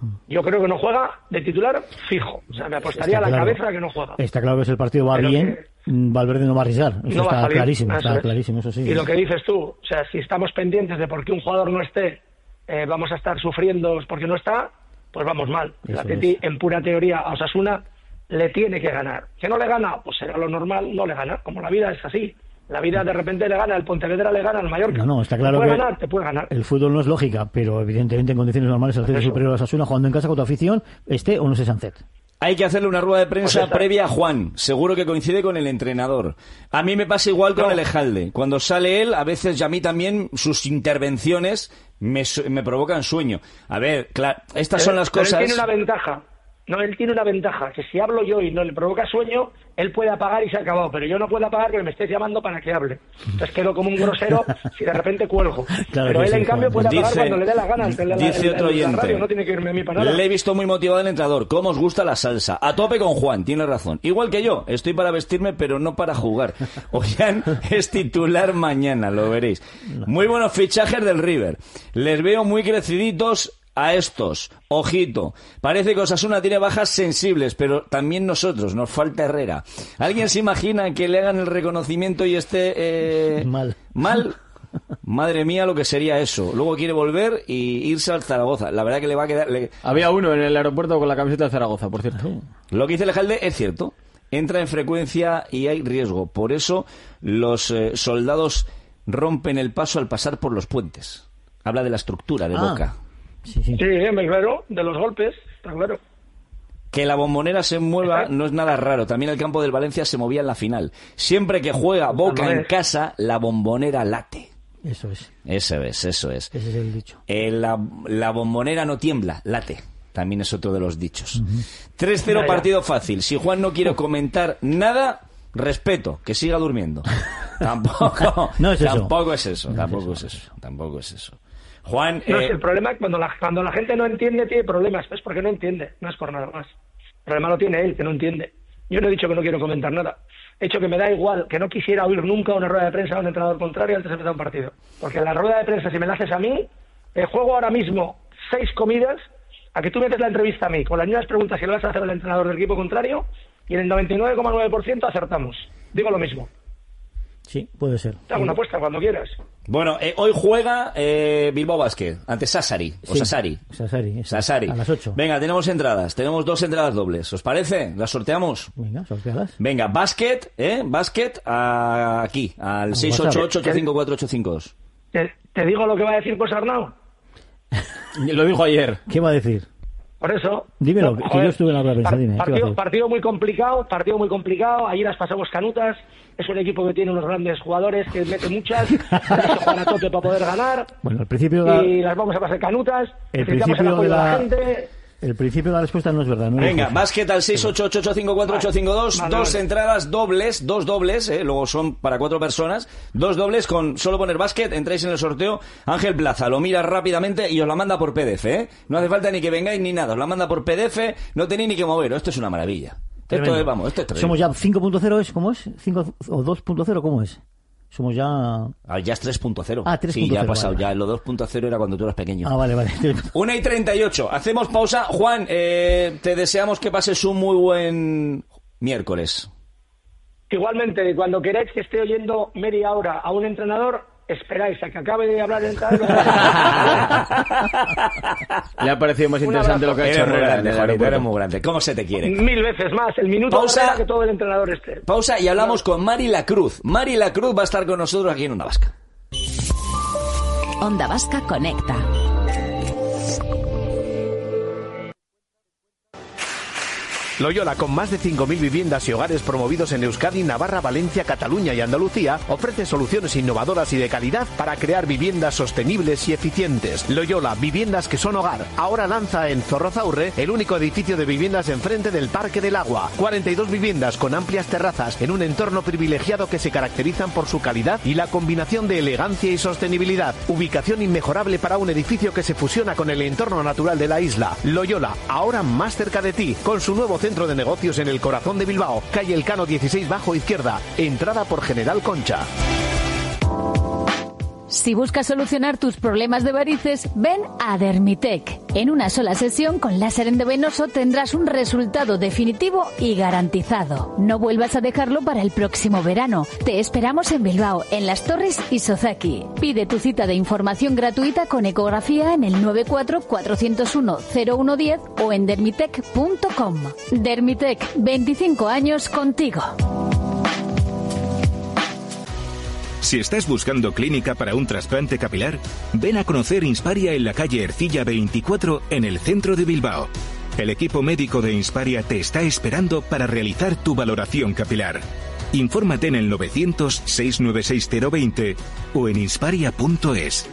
Speaker 14: Yo creo que no juega de titular fijo. O sea, me apostaría a la cabeza que no juega.
Speaker 6: Está claro que si el partido va bien, Valverde no va a arriesgar. Eso no está clarísimo, eso sí.
Speaker 14: Y lo que dices tú, o sea, si estamos pendientes de por qué un jugador no esté, vamos a estar sufriendo porque no está, pues vamos mal. El Atleti, en pura teoría, a Osasuna le tiene que ganar. ¿Que no le gana? Pues será lo normal, no le gana. Como la vida es así. La vida de repente le gana, el Pontevedra le gana al Mallorca.
Speaker 6: No, está claro
Speaker 14: te puede ganar.
Speaker 6: El fútbol no es lógica, pero evidentemente en condiciones normales el Atleti es superior a Osasuna jugando en casa con tu afición, esté o no esté Sancet.
Speaker 5: Hay que hacerle una rueda de prensa previa a Juan. Seguro que coincide con el entrenador. A mí me pasa igual con Elejalde. Cuando sale él, a veces y a mí también, sus intervenciones me provocan sueño. A ver, claro, estas son las cosas...
Speaker 14: Él tiene una ventaja. No, él tiene una ventaja, que si hablo yo y no le provoca sueño, él puede apagar y se ha acabado, pero yo no puedo apagar porque me estés llamando para que hable. Entonces quedo como un grosero si de repente cuelgo. Claro, pero él en cambio puede apagar cuando le dé la gana.
Speaker 5: Dice otro oyente,
Speaker 14: radio, no tiene que irme a mí para nada.
Speaker 5: Le he visto muy motivado al entrenador. ¿Cómo os gusta la salsa? A tope con Juan, tiene razón. Igual que yo, estoy para vestirme pero no para jugar. Ollán es titular mañana, lo veréis. Muy buenos fichajes del River. Les veo muy creciditos a estos. Ojito, parece que Osasuna tiene bajas sensibles, pero también nosotros, nos falta Herrera. ¿Alguien se imagina que le hagan el reconocimiento y esté mal? Madre mía, lo que sería eso. Luego quiere volver y irse al Zaragoza. La verdad que le va a quedar...
Speaker 13: Había uno en el aeropuerto con la camiseta de Zaragoza, por cierto.
Speaker 5: Lo que dice Elejalde es cierto. Entra en frecuencia y hay riesgo. Por eso los soldados rompen el paso al pasar por los puentes. Habla de la estructura de Boca.
Speaker 14: Sí, claro, de los golpes, está claro.
Speaker 5: Que la Bombonera se mueva no es nada raro. También el campo del Valencia se movía en la final. Siempre que juega Boca en casa, la Bombonera late.
Speaker 6: Eso es.
Speaker 5: Eso es.
Speaker 6: Ese es el dicho.
Speaker 5: La Bombonera no tiembla, late. También es otro de los dichos. 3-0 partido fácil. Si Juan no quiere comentar nada, respeto, que siga durmiendo. Tampoco es eso. Juan,
Speaker 14: no, el problema es cuando la gente no entiende, tiene problemas. Es porque no entiende, no es por nada más. El problema lo tiene él, que no entiende. Yo no he dicho que no quiero comentar nada. He dicho que me da igual, que no quisiera oír nunca una rueda de prensa a un entrenador contrario antes de empezar un partido. Porque en la rueda de prensa, si me la haces a mí, juego ahora mismo 6 comidas a que tú metes la entrevista a mí con las mismas preguntas que le vas a hacer al entrenador del equipo contrario y en el 99,9% acertamos. Digo lo mismo.
Speaker 6: Sí, puede ser.
Speaker 14: Te hago una apuesta cuando quieras.
Speaker 5: Bueno, hoy juega Bilbao Basket ante Sassari.
Speaker 6: Sassari. A las 8.
Speaker 5: Venga, tenemos entradas. Tenemos 2 entradas dobles. ¿Os parece? ¿Las sorteamos?
Speaker 6: Venga, sorteadas.
Speaker 5: Venga, Basket aquí, al 688-854-852.
Speaker 14: ¿Te digo lo que va a decir pues Arnau?
Speaker 13: Lo dijo ayer.
Speaker 6: ¿Qué va a decir?
Speaker 14: Por eso...
Speaker 6: Dímelo, que yo estuve en la rueda de prensa.
Speaker 14: Partido muy complicado. Ayer las pasamos canutas. Es un equipo que tiene unos grandes jugadores que mete muchas. Hay que jugar a tope para poder ganar.
Speaker 6: Bueno, al principio...
Speaker 14: Y las vamos a pasar canutas.
Speaker 6: El principio de la gente. El principio de la respuesta no es verdad. No.
Speaker 5: Venga, Básquet al 688-854-852. Dos entradas dobles, dos dobles, luego son para 4 personas. 2 dobles con solo poner Básquet, entráis en el sorteo. Ángel Plaza lo mira rápidamente y os la manda por PDF, No hace falta ni que vengáis ni nada, os la manda por PDF, no tenéis ni que moveros. Esto es una maravilla. Esto es tremendo.
Speaker 6: Somos ya 5.0, ¿cómo es? 5 o 2.0, ¿cómo es? Somos ya...
Speaker 5: ya es 3.0.
Speaker 6: 3.0.
Speaker 5: Sí, ya ha pasado. Vale. Ya lo 2.0 era cuando tú eras pequeño.
Speaker 6: Vale.
Speaker 5: 1:38. Hacemos pausa. Juan, te deseamos que pases un muy buen miércoles.
Speaker 14: Igualmente, cuando queráis que esté oyendo media hora a un entrenador, esperáis a que acabe de hablar el entrenador.
Speaker 13: Le ha parecido más interesante lo que ha hecho Herrera.
Speaker 5: Eres muy grande. ¿Cómo se te quiere?
Speaker 14: 1000 veces más. El minuto
Speaker 5: pausa,
Speaker 14: que todo el entrenador esté.
Speaker 5: Pausa y hablamos con Mari Lacruz. Mari Lacruz va a estar con nosotros aquí en Onda Vasca.
Speaker 4: Onda Vasca Conecta.
Speaker 3: Loyola, con más de 5.000 viviendas y hogares promovidos en Euskadi, Navarra, Valencia, Cataluña y Andalucía, ofrece soluciones innovadoras y de calidad para crear viviendas sostenibles y eficientes. Loyola, viviendas que son hogar. Ahora lanza en Zorrozaurre el único edificio de viviendas enfrente del Parque del Agua. 42 viviendas con amplias terrazas en un entorno privilegiado que se caracterizan por su calidad y la combinación de elegancia y sostenibilidad. Ubicación inmejorable para un edificio que se fusiona con el entorno natural de la isla. Loyola, ahora más cerca de ti, con su nuevo centro de negocios en el corazón de Bilbao, calle Elcano 16 bajo izquierda, entrada por General Concha.
Speaker 21: Si buscas solucionar tus problemas de varices, ven a Dermitec. En una sola sesión con láser endovenoso tendrás un resultado definitivo y garantizado. No vuelvas a dejarlo para el próximo verano. Te esperamos en Bilbao, en Las Torres y Sozaki. Pide tu cita de información gratuita con ecografía en el 94-401-0110 o en dermitec.com. Dermitec, 25 años contigo.
Speaker 10: Si estás buscando clínica para un trasplante capilar, ven a conocer Insparia en la calle Ercilla 24 en el centro de Bilbao. El equipo médico de Insparia te está esperando para realizar tu valoración capilar. Infórmate en el 900-696-020 o en insparia.es.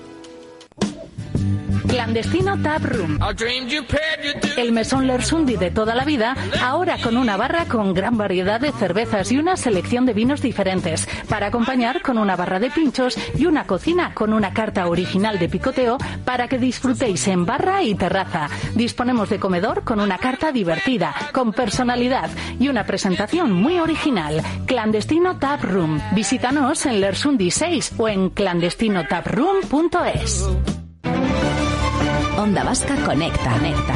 Speaker 21: Clandestino Tap Room. El mesón Lersundi de toda la vida, ahora con una barra con gran variedad de cervezas y una selección de vinos diferentes, para acompañar con una barra de pinchos y una cocina con una carta original de picoteo para que disfrutéis en barra y terraza. Disponemos de comedor con una carta divertida, con personalidad y una presentación muy original. Clandestino Tap Room. Visítanos en Lersundi 6 o en clandestinotaproom.es.
Speaker 4: Onda Vasca Conecta.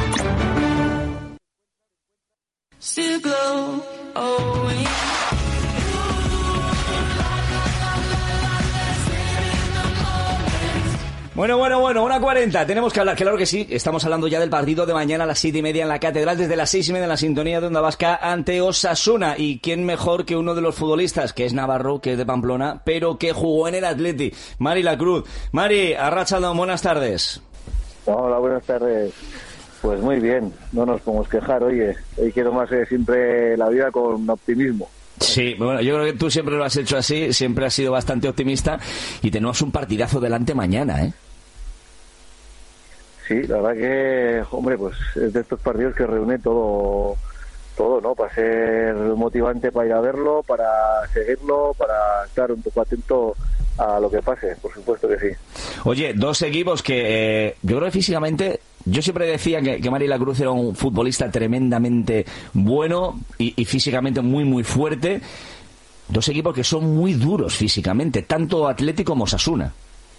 Speaker 5: Bueno, 1:40. Tenemos que hablar, claro que sí. Estamos hablando ya del partido de mañana a las 7:30 en la Catedral, desde las 6:30 en la sintonía de Onda Vasca ante Osasuna. Y quién mejor que uno de los futbolistas, que es navarro, que es de Pamplona, pero que jugó en el Atleti, Mari Lacruz. Mari, arratsaldeon, buenas tardes.
Speaker 22: Hola, buenas tardes. Pues muy bien, no nos podemos quejar. Oye, hoy quiero más siempre la vida con optimismo.
Speaker 5: Sí, bueno, yo creo que tú siempre lo has hecho así, siempre has sido bastante optimista y tenemos un partidazo delante mañana, ¿eh?
Speaker 22: Sí, la verdad que, hombre, pues es de estos partidos que reúne todo, ¿no? Para ser motivante para ir a verlo, para seguirlo, para estar un poco atento a lo que pase, por supuesto que sí.
Speaker 5: Oye, dos equipos que yo creo que físicamente, yo siempre decía que Mari Lacruz era un futbolista tremendamente bueno y físicamente muy muy fuerte. Dos equipos que son muy duros físicamente, tanto Atleti como Osasuna.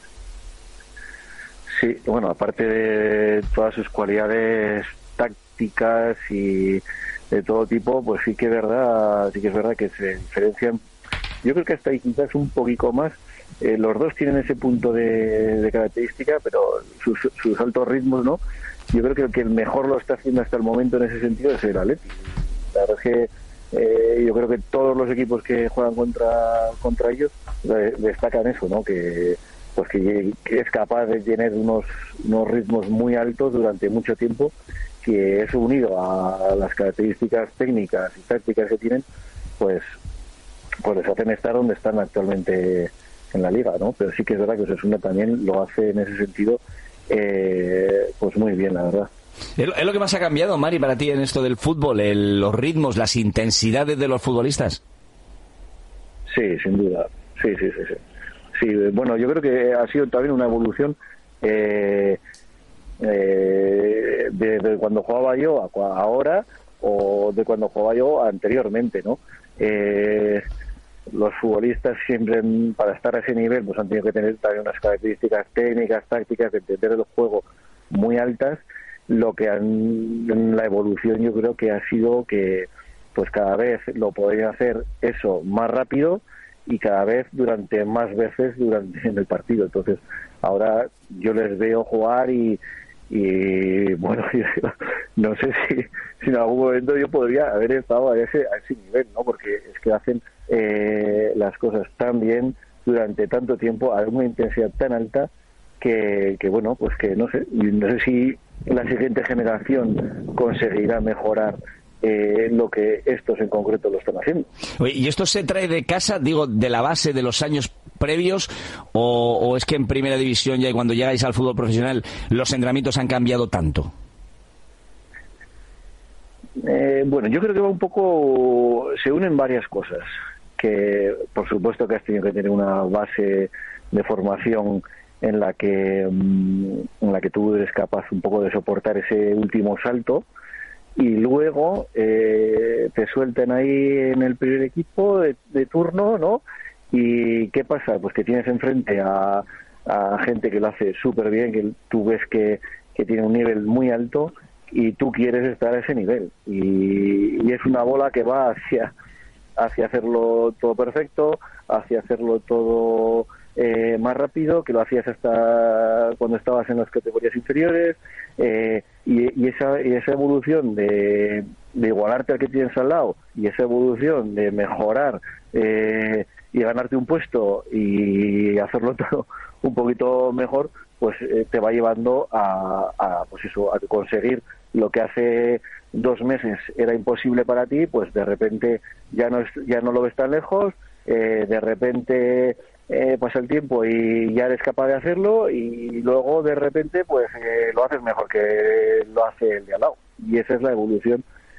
Speaker 22: Sí, bueno, aparte de todas sus cualidades tácticas y de todo tipo, pues sí que es verdad que se diferencian. Yo creo que hasta ahí quizás un poquito más. Los dos tienen ese punto de característica, pero sus altos ritmos, ¿no? Yo creo que el que mejor lo está haciendo hasta el momento en ese sentido es el Atleti. La verdad es que yo creo que todos los equipos que juegan contra ellos destacan eso, ¿no? Que es capaz de tener unos ritmos muy altos durante mucho tiempo, que eso unido a las características técnicas y tácticas que tienen, pues les hacen estar donde están actualmente en la liga, ¿no? Pero sí que es verdad que Osasuna también lo hace en ese sentido pues muy bien, la verdad.
Speaker 5: ¿Es lo que más ha cambiado, Mari, para ti en esto del fútbol? ¿Los ritmos, las intensidades de los futbolistas?
Speaker 22: Sí, sin duda. Sí. Sí, bueno, yo creo que ha sido también una evolución de cuando jugaba yo a ahora, o de cuando jugaba yo anteriormente, ¿no? Los futbolistas siempre, para estar a ese nivel, pues han tenido que tener también unas características técnicas, tácticas, de entender el juego muy altas. Lo que la evolución yo creo que ha sido que pues cada vez lo podrían hacer eso más rápido y cada vez durante más veces en el partido. Entonces ahora yo les veo jugar y bueno, no sé si en algún momento yo podría haber estado a ese nivel, ¿no? Porque es que hacen las cosas tan bien durante tanto tiempo a una intensidad tan alta que bueno, pues que no sé si la siguiente generación conseguirá mejorar lo que estos en concreto lo están haciendo.
Speaker 5: Oye, ¿y esto se trae de casa, digo, de la base de los años previos, o es que en primera división ya y cuando llegáis al fútbol profesional los entrenamientos han cambiado tanto?
Speaker 22: Bueno, yo creo que va un poco, se unen varias cosas, que por supuesto que has tenido que tener una base de formación en la que tú eres capaz un poco de soportar ese último salto, y luego te suelten ahí en el primer equipo de turno, ¿no? ¿Y qué pasa? Pues que tienes enfrente a gente que lo hace súper bien, que tú ves que tiene un nivel muy alto y tú quieres estar a ese nivel. Y es una bola que va hacia hacerlo todo perfecto, hacia hacerlo todo más rápido, que lo hacías hasta cuando estabas en las categorías inferiores, y esa evolución de igualarte al que tienes al lado, y esa evolución de mejorar y ganarte un puesto y hacerlo todo un poquito mejor, pues te va llevando a conseguir lo que hace 2 meses era imposible para ti, pues de repente ya no lo ves tan lejos, de repente pasa el tiempo y ya eres capaz de hacerlo, y luego de repente pues lo haces mejor que lo hace el de al lado, y esa es la evolución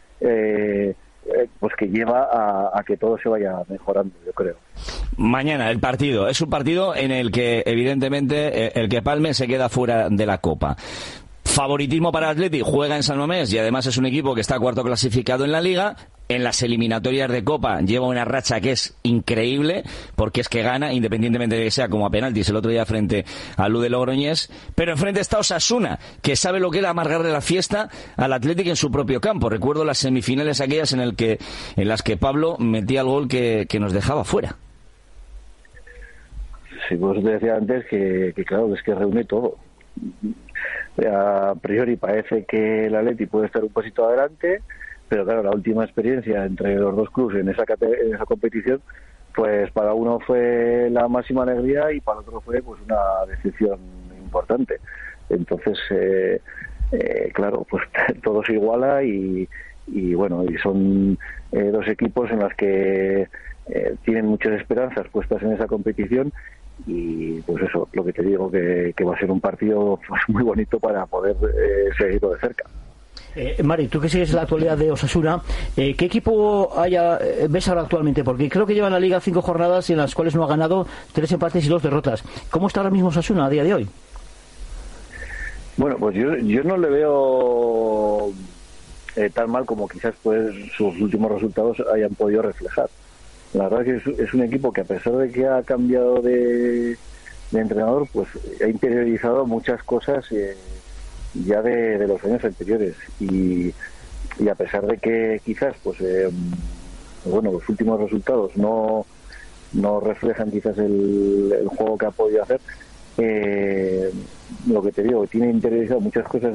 Speaker 22: pues que lleva a que todo se vaya mejorando, yo creo.
Speaker 5: Mañana el partido es un partido en el que evidentemente el que palme se queda fuera de la Copa. Favoritismo para Athletic, juega en San Mamés y además es un equipo que está cuarto clasificado en la Liga. En las eliminatorias de Copa lleva una racha que es increíble, porque es que gana, independientemente de que sea como a penaltis el otro día frente al Lud de Logroñés. Pero enfrente está Osasuna, que sabe lo que era amargarle la fiesta al Athletic en su propio campo. Recuerdo las semifinales aquellas en las que Pablo metía el gol que nos dejaba fuera.
Speaker 22: Sí, pues te decía antes que claro, es que reúne todo. A priori parece que el Atleti puede estar un pasito adelante, pero claro, la última experiencia entre los dos clubes en esa competición, pues para uno fue la máxima alegría y para el otro fue pues una decepción importante. Entonces, claro, pues todo se iguala y bueno, y son dos equipos en los que tienen muchas esperanzas puestas en esa competición. Y pues eso, lo que te digo, que va a ser un partido pues muy bonito para poder seguirlo de cerca.
Speaker 6: Mari, tú que sigues la actualidad de Osasuna, ¿qué equipo ves ahora actualmente? Porque creo que lleva en la Liga 5 jornadas en las cuales no ha ganado, 3 empates y 2 derrotas. ¿Cómo está ahora mismo Osasuna a día de hoy?
Speaker 22: Bueno, pues yo no le veo tan mal como quizás pues sus últimos resultados hayan podido reflejar. La verdad es que es un equipo que, a pesar de que ha cambiado de entrenador, pues ha interiorizado muchas cosas ya de los años anteriores, y a pesar de que quizás pues bueno, los últimos resultados no reflejan quizás el juego que ha podido hacer, lo que te digo, tiene interiorizado muchas cosas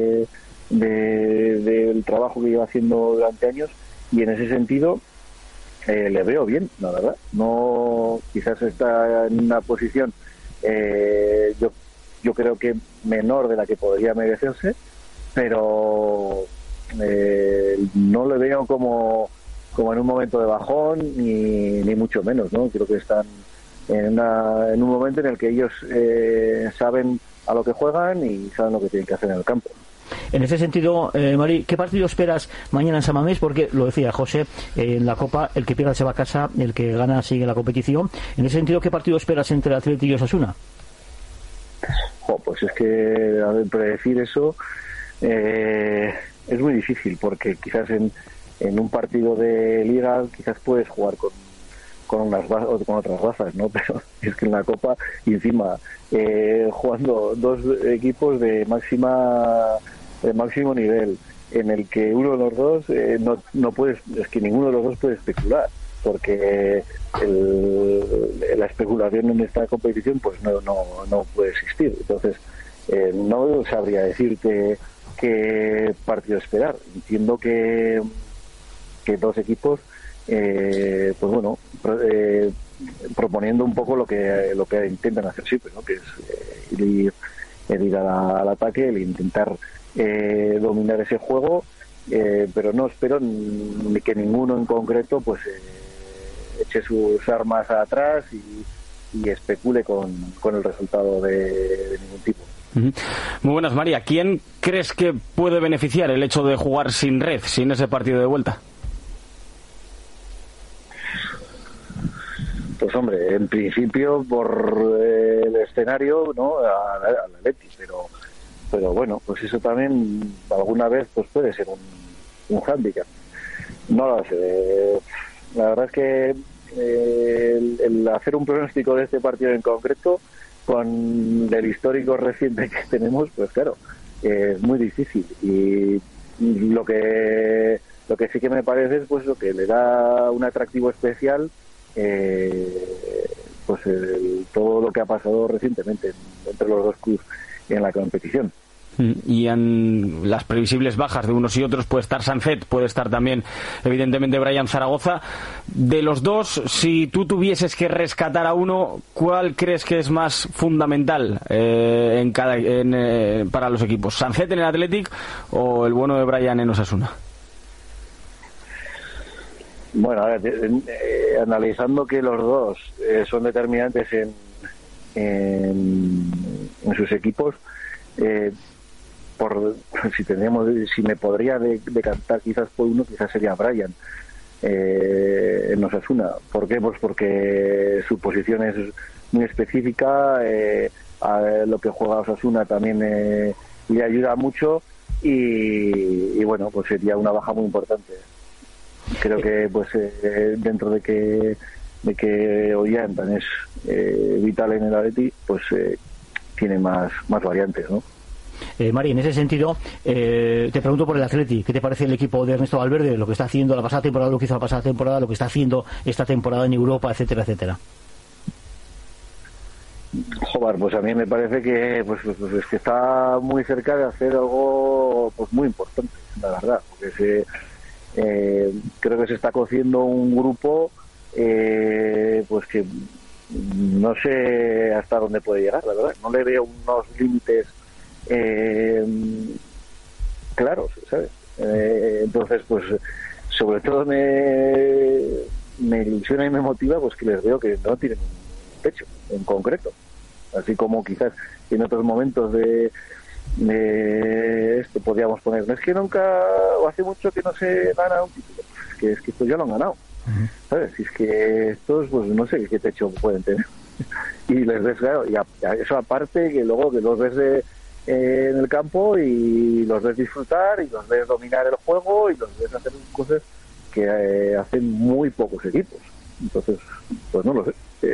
Speaker 22: del trabajo que lleva haciendo durante años, y en ese sentido le veo bien, la verdad. No, quizás está en una posición yo creo que menor de la que podría merecerse, pero no le veo como en un momento de bajón, ni mucho menos, ¿no? Creo que están en un momento en el que ellos saben a lo que juegan y saben lo que tienen que hacer en el campo.
Speaker 6: En ese sentido, Mari, ¿qué partido esperas mañana en San Mamés? Porque lo decía José, en la Copa el que pierda se va a casa, el que gana sigue la competición. En ese sentido, ¿qué partido esperas entre Athletic y Osasuna?
Speaker 22: Pues es que predecir eso es muy difícil, porque quizás en un partido de Liga quizás puedes jugar con unas o con otras razas, ¿no? Pero es que en la Copa, y encima jugando dos equipos de máximo nivel, en el que uno de los dos no puedes, es que ninguno de los dos puede especular, porque la especulación en esta competición pues no puede existir. Entonces no sabría decirte qué partido esperar. Entiendo que dos equipos pues bueno, proponiendo un poco lo que intentan hacer siempre, ¿no? Que es ir al ataque, el intentar dominar ese juego, pero no espero ni que ninguno en concreto pues eche sus armas atrás y especule con el resultado de ningún tipo.
Speaker 13: Muy buenas, María. ¿Quién crees que puede beneficiar el hecho de jugar sin red, sin ese partido de vuelta?
Speaker 22: Pues hombre, en principio por el escenario, ¿no? Al Atleti, pero bueno, pues eso también alguna vez pues puede ser un hándicap. No lo sé. La verdad es que el hacer un pronóstico de este partido en concreto con el histórico reciente que tenemos, pues claro, es muy difícil. Y lo que sí que me parece es pues lo que le da un atractivo especial, pues todo lo que ha pasado recientemente entre los dos clubes en la competición.
Speaker 13: Y en las previsibles bajas de unos y otros puede estar Sancet, puede estar también evidentemente Brian Zaragoza. De los dos, si tú tuvieses que rescatar a uno, ¿cuál crees que es más fundamental para los equipos? ¿Sancet en el Athletic o el bueno de Brian en Osasuna?
Speaker 22: Bueno, a ver, analizando que los dos son determinantes en sus equipos, si me podría decantar quizás por uno, quizás sería Brian en Osasuna. ¿Por qué? Pues porque su posición es muy específica, a lo que juega Osasuna también le ayuda mucho y bueno, pues sería una baja muy importante. Creo que pues dentro de que Ollanta es vital en el Atleti, pues tiene más variantes, ¿no?
Speaker 6: Mari, en ese sentido, te pregunto por el Atleti. ¿Qué te parece el equipo de Ernesto Valverde? Lo que está haciendo la pasada temporada, lo que hizo la pasada temporada, lo que está haciendo esta temporada en Europa, etcétera, etcétera.
Speaker 22: Joder, pues a mí me parece que pues que está muy cerca de hacer algo pues muy importante, la verdad, porque creo que se está cociendo un grupo pues que no sé hasta dónde puede llegar, la verdad. No le veo unos límites claros, ¿sabes? Entonces, pues sobre todo me ilusiona y me motiva pues que les veo que no tienen un techo en concreto, así como quizás en otros momentos de esto podríamos poner, no es que nunca o hace mucho que no se gana un título, pues es que estos ya lo han ganado, ¿sabes? Si es que estos pues no sé qué techo pueden tener y les ves, claro, y a eso aparte que luego que los ves en el campo y los ves disfrutar y los ves dominar el juego y los ves hacer cosas que hacen muy pocos equipos. Entonces, pues no lo sé,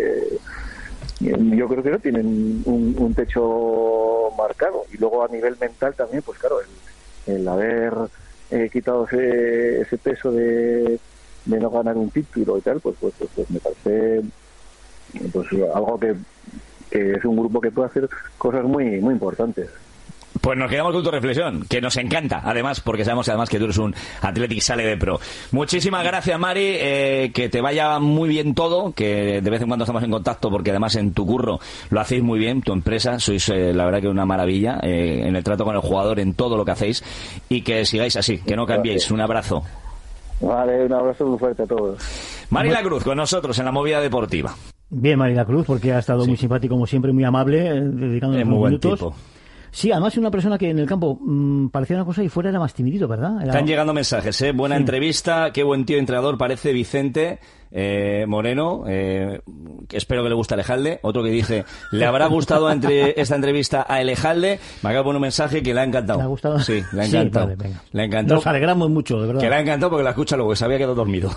Speaker 22: yo creo que no tienen un techo marcado. Y luego a nivel mental también, pues claro, el haber quitado ese peso de no ganar un título y tal, pues me parece pues algo que es un grupo que puede hacer cosas muy muy importantes.
Speaker 5: Pues nos quedamos con tu reflexión, que nos encanta, además, porque sabemos además que tú eres un Athletic Sale de Pro. Muchísimas gracias, Mari, que te vaya muy bien todo, que de vez en cuando estamos en contacto, porque además en tu curro lo hacéis muy bien, tu empresa, sois la verdad que una maravilla en el trato con el jugador, en todo lo que hacéis, y que sigáis así, que no cambiéis. Un abrazo.
Speaker 22: Vale, un abrazo muy fuerte a todos.
Speaker 5: Mari La Cruz con nosotros en la movida deportiva.
Speaker 6: Bien, Mari La Cruz, porque ha estado muy simpático, como siempre, muy amable, dedicándonos unos minutos. Tipo. Sí, además es una persona que en el campo parecía una cosa y fuera era más timidito, ¿verdad? Están
Speaker 5: llegando mensajes, buena entrevista, qué buen tío entrenador parece Vicente Moreno, que espero que le guste a Elejalde. Otro que dije, ¿le habrá gustado esta entrevista a Elejalde? Me acaba de poner un mensaje que le ha encantado.
Speaker 6: ¿Le ha gustado?
Speaker 5: Sí, le ha encantado.
Speaker 6: Sí, vale,
Speaker 5: le ha encantado.
Speaker 6: Nos alegramos mucho, de verdad.
Speaker 5: Que le ha encantado porque la escucha luego, que se había quedado dormido.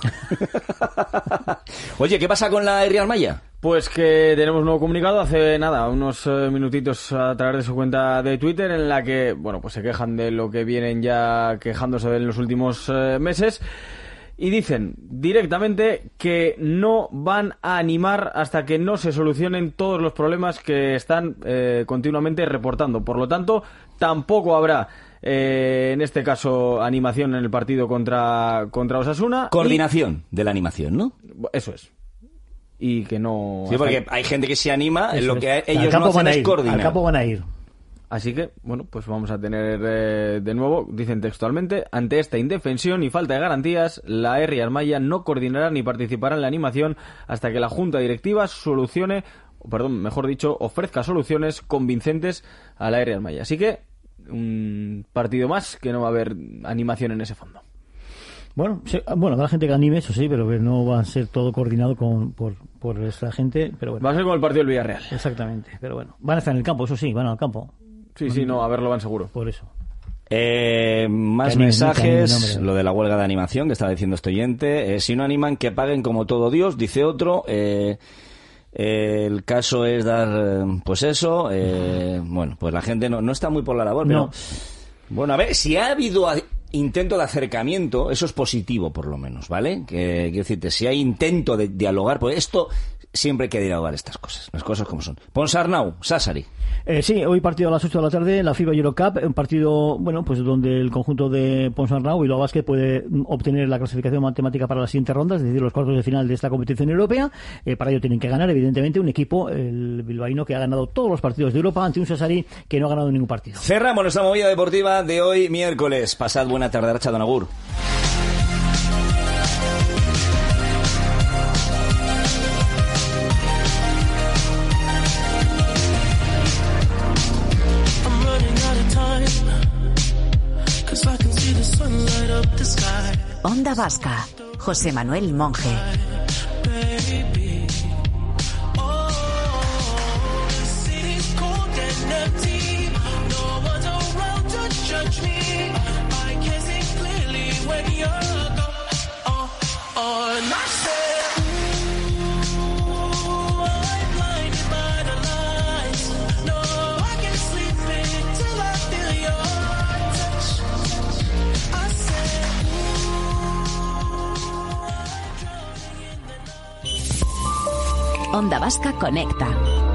Speaker 5: Oye, ¿qué pasa con la Real Maya?
Speaker 13: Pues que tenemos un nuevo comunicado hace nada, unos minutitos a través de su cuenta de Twitter, en la que, bueno, pues se quejan de lo que vienen ya quejándose en los últimos meses. Y dicen directamente que no van a animar hasta que no se solucionen todos los problemas que están continuamente reportando. Por lo tanto, tampoco habrá, en este caso, animación en el partido contra Osasuna.
Speaker 5: Coordinación de la animación, ¿no?
Speaker 13: Eso es. Y que no...
Speaker 5: Sí, porque hay gente que se anima, en lo que ellos no hacen es coordinar.
Speaker 6: Al campo van a ir.
Speaker 13: Así que, bueno, pues vamos a tener de nuevo, dicen textualmente, ante esta indefensión y falta de garantías, la Real Maya no coordinará ni participará en la animación hasta que la Junta Directiva ofrezca soluciones convincentes a la Real Maya. Así que, un partido más que no va a haber animación en ese fondo.
Speaker 6: Bueno, habrá gente que anime, eso sí, pero que no va a ser todo coordinado por esta gente. Pero bueno.
Speaker 13: Va a ser como el partido del Villarreal.
Speaker 6: Exactamente, pero bueno. Van a estar en el campo, eso sí, van al campo.
Speaker 13: Sí, no, a verlo van seguro.
Speaker 6: Por eso.
Speaker 5: Más mensajes, lo de la huelga de animación que estaba diciendo este oyente. Si no animan, que paguen como todo Dios, dice otro. El caso es dar, pues eso, bueno, pues la gente no está muy por la labor, pero... Bueno, a ver, si ha habido intento de acercamiento, eso es positivo, por lo menos, ¿vale? Quiero decirte, si hay intento de dialogar, pues esto siempre hay que dialogar estas cosas, las cosas como son. Ponsarnau, Sassari.
Speaker 6: Sí, hoy partido a las 8 de la tarde, la FIBA Eurocup, un partido, bueno, pues donde el conjunto de Ponsarnau y Bilbao Basket puede obtener la clasificación matemática para las siguientes rondas, es decir, los cuartos de final de esta competición europea. Para ello tienen que ganar, evidentemente, un equipo, el bilbaíno, que ha ganado todos los partidos de Europa ante un Sassari que no ha ganado ningún partido.
Speaker 5: Cerramos nuestra movida deportiva de hoy, miércoles. Pasad buena tarde, Archa Don Agur.
Speaker 4: Onda Vasca, José Manuel Monje. Onda Vasca Conecta.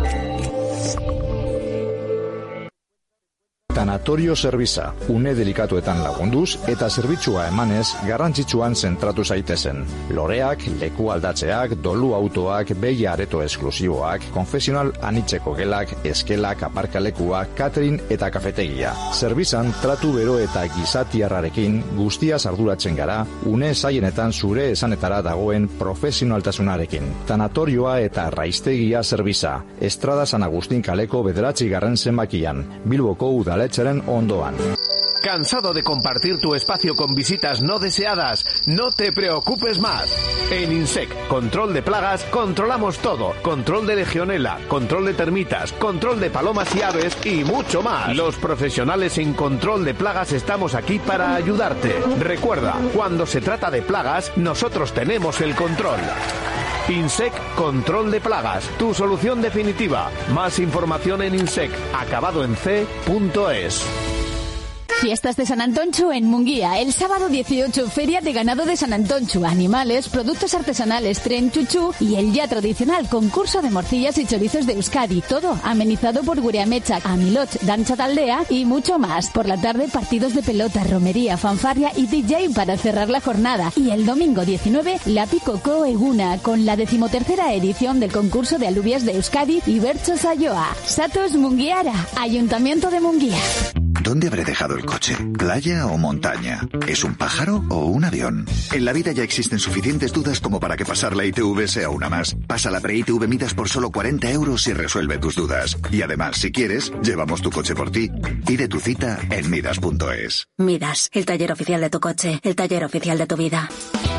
Speaker 1: Tanatorio Servisa, une delikatuetan lagunduz eta zerbitzua emanez garrantzitsuan zentratu zaitezen. Loreak, leku aldatzeak, dolu autoak, beia areto esklusiboak, konfesional anitzeko gelak, eskelak, aparkalekuak, catering eta kafetegia. Servisan tratu bero eta gizatiarrarekin guztiaz arduratzen gara, une zaienetan zure esanetara dagoen profesionaltasunarekin. Tanatorioa eta raiztegia Servisa, Estrada San Agustín kaleko 9. zenbakian, Bilboko udaletxeren ondoan.
Speaker 3: ¿Cansado de compartir tu espacio con visitas no deseadas? No te preocupes más. En INSEC, control de plagas, controlamos todo. Control de legionela, control de termitas, control de palomas y aves y mucho más. Los profesionales en control de plagas estamos aquí para ayudarte. Recuerda, cuando se trata de plagas, nosotros tenemos el control. INSEC Control de Plagas, tu solución definitiva. Más información en INSEC, acabado en c.es.
Speaker 2: Fiestas de San Antonchu en Munguía. El sábado 18, Feria de Ganado de San Antonchu. Animales, productos artesanales, tren chuchú y el ya tradicional concurso de morcillas y chorizos de Euskadi. Todo amenizado por Gureamecha, Amilot, Dancha Taldea y mucho más. Por la tarde, partidos de pelota, romería, fanfarria y DJ para cerrar la jornada. Y el domingo 19, la Picocó Eguna, con la 13ª edición del concurso de alubias de Euskadi y Bercho Sayoa. Satos Munguiara, Ayuntamiento de Munguía.
Speaker 23: ¿Dónde habré dejado el coche? ¿Playa o montaña? ¿Es un pájaro o un avión? En la vida ya existen suficientes dudas como para que pasar la ITV sea una más. Pasa la pre-ITV Midas por solo 40 euros y resuelve tus dudas. Y además, si quieres, llevamos tu coche por ti. Pide tu cita en Midas.es.
Speaker 24: Midas, el taller oficial de tu coche, el taller oficial de tu vida.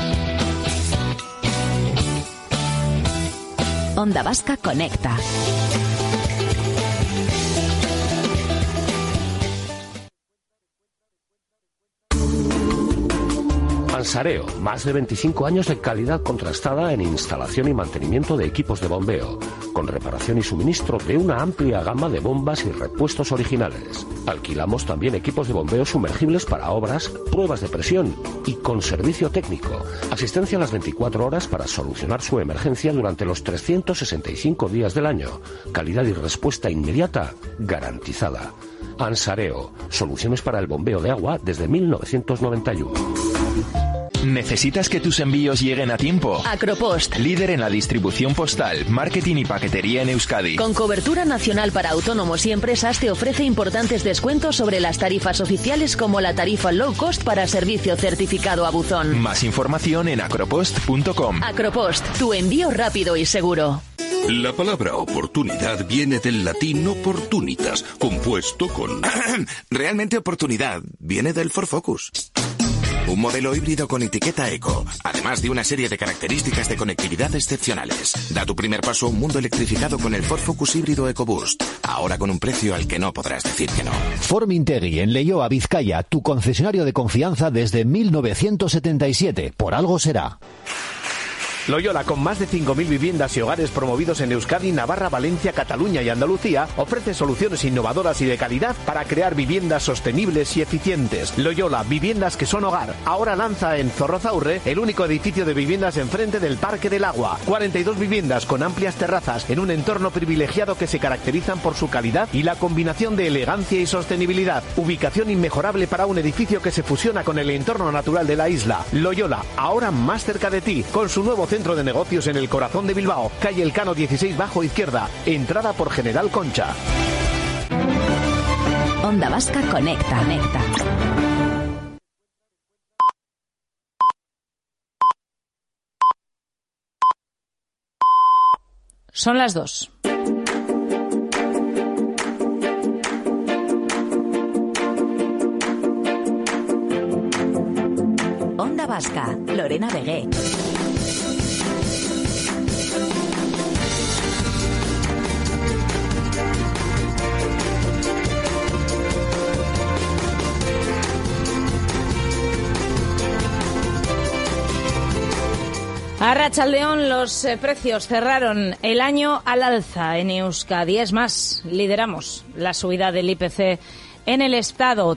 Speaker 4: Onda Vasca Conecta.
Speaker 25: Ansareo, más de 25 años de calidad contrastada en instalación y mantenimiento de equipos de bombeo, con reparación y suministro de una amplia gama de bombas y repuestos originales. Alquilamos también equipos de bombeo sumergibles para obras, pruebas de presión y con servicio técnico. Asistencia a las 24 horas para solucionar su emergencia durante los 365 días del año. Calidad y respuesta inmediata garantizada. Ansareo, soluciones para el bombeo de agua desde 1991.
Speaker 7: ¿Necesitas que tus envíos lleguen a tiempo?
Speaker 21: Acropost.
Speaker 7: Líder en la distribución postal, marketing y paquetería en Euskadi.
Speaker 21: Con cobertura nacional para autónomos y empresas, te ofrece importantes descuentos sobre las tarifas oficiales, como la tarifa low cost para servicio certificado a buzón.
Speaker 7: Más información en acropost.com.
Speaker 21: Acropost, tu envío rápido y seguro.
Speaker 26: La palabra oportunidad viene del latín opportunitas, compuesto con...
Speaker 27: Realmente oportunidad viene del Ford Focus.
Speaker 8: Un modelo híbrido con etiqueta eco, además de una serie de características de conectividad excepcionales. Da tu primer paso a un mundo electrificado con el Ford Focus híbrido EcoBoost. Ahora con un precio al que no podrás decir que no.
Speaker 9: Formintegui, en Leioa, Vizcaya, tu concesionario de confianza desde 1977. Por algo será.
Speaker 3: Loyola, con más de 5.000 viviendas y hogares promovidos en Euskadi, Navarra, Valencia, Cataluña y Andalucía, ofrece soluciones innovadoras y de calidad para crear viviendas sostenibles y eficientes. Loyola, viviendas que son hogar. Ahora lanza en Zorrozaurre el único edificio de viviendas enfrente del Parque del Agua. 42 viviendas con amplias terrazas en un entorno privilegiado que se caracterizan por su calidad y la combinación de elegancia y sostenibilidad. Ubicación inmejorable para un edificio que se fusiona con el entorno natural de la isla. Loyola, ahora más cerca de ti, con su nuevo centro de negocios en el corazón de Bilbao, calle Elcano 16 bajo izquierda, entrada por General Concha.
Speaker 4: Onda Vasca Conecta.
Speaker 11: Son las 2.
Speaker 4: Onda Vasca, Lorena Begué.
Speaker 11: A Arratsaldeon, los precios cerraron el año al alza en Euskadi. Es más, lideramos la subida del IPC en el Estado,